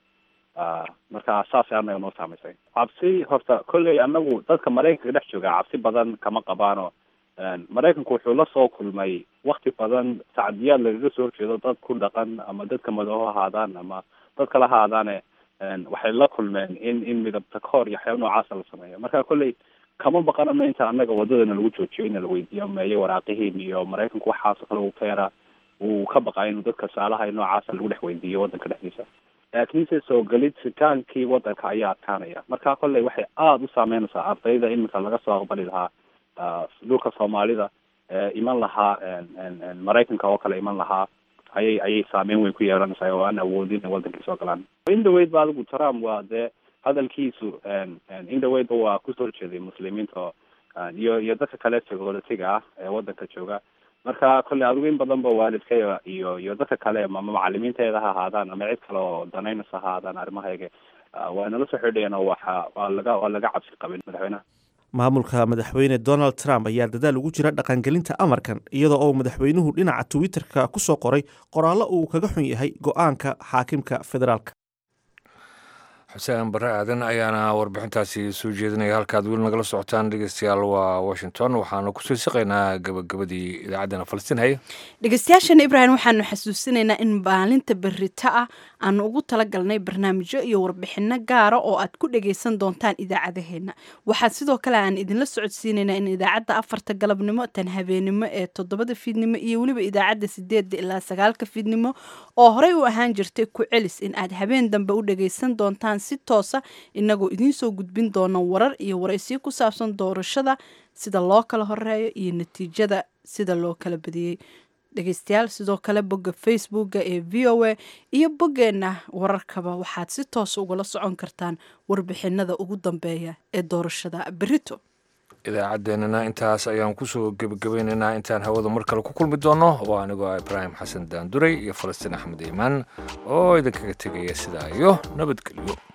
marka saasay anaga noo saamaysay cabsi horta kolley anagu dadka maraykanka dhex jooga cabsi badan kama qabaano maraykanku wuxuu la soo kulmay wakti badan sacdiyaad lagaga soo horjeedo dad ku dhaqan ama dadka madooho ahaadaan ama dad kala ahaadaane waxay la kulmeen in in midabta kahor iyo waxyaaba noocaasa la sameeyo marka kolley kama baqanano inta anaga wadadana lagu joojiyo in la weydiiyo meeye waraaqihiin iyo maraykanku waxaasoo kale uu feera uu ka baqaa inuu dadka saalaha noocaasa lagu dhex weydiiyo wadanka dhexdiisa laakiinse soo gelitaankii wadanka ayaa adkaanaya marka kolley waxay aada u saameynaysaa ardayda iminka laga soo aqbali lahaa dhulka soomaalida iman lahaa maraykanka oo kale iman lahaa ayay ayay saameyn weyn ku yeelanaysaa oo aan awoodin wadankii soo galaan indhaweyd ba adigu trump waa dee hadalkiisu indhaweydba waa kusoo horjeeday muslimiinta iyo iyo dadka kale tegolatiga ah ee wadanka jooga marka kolley adigu in badan ba waalidkaya iyo iyo dadka kale ama macalimiinteeda ha ahaadaan ama cid kale oo danaynaysa ha ahaadaan arrimahayga waa nala soo xidhayeen oo waxa waa laga waa laga cabsi qabin madaxweynaha maamulka madaxweyne donald trump ayaa dadaal ugu jira dhaqangelinta amarkan iyadoo oo madaxweynuhu dhinaca twitterka ku soo qoray qoraallo uu kaga xun yahay go-aanka xaakimka federaalka xuseen bare aadan ayaana warbixintaasi soo jeedinaya. halkaad weli nagala socotaan dhegeystayaal waa washington. waxaanu kusoo siqaynaa gabagabadii idaacaddana falastiin haye. dhegeystayaashana ibraahim waxaanu xasuusinaynaa in maalinta berita ah aanu ugu talagalnay barnaamijyo iyo warbixino gaara oo aad ku dhegeysan doontaan idaacadaheena. waxaa sidoo kale aan idinla socodsiinaynaa in idaacadda afarta galabnimo, tan habeenimo ee toddobada fiidnimo iyo weliba idaacadda sideedda ilaa sagaalka fiidnimo oo horey u ahaan jirtay ku celis in aad habeen dambe u dhegeysan doontaan si toosa inagoo idiin soo gudbin doona warar iyo waraysiyo ku saabsan doorashada, sida loo kala horeeyo iyo natiijada sida loo kala badiyey. dhegeystayaal sidoo kale bogga facebooka ee v o a iyo boggeena wararkaba waxaad si toos ugala socon kartaan warbixinada ugu dambeeya ee doorashada berito. idaacaddeenana intaas ayaan kusoo gebagabaynaynaa. intaan hawada mar kale ku kulmi doono waa anigoo ibraahim xasan daanduray iyo falastiin axmed iimaan oo idinkaga tegaya sidaa iyo nabadgelyo.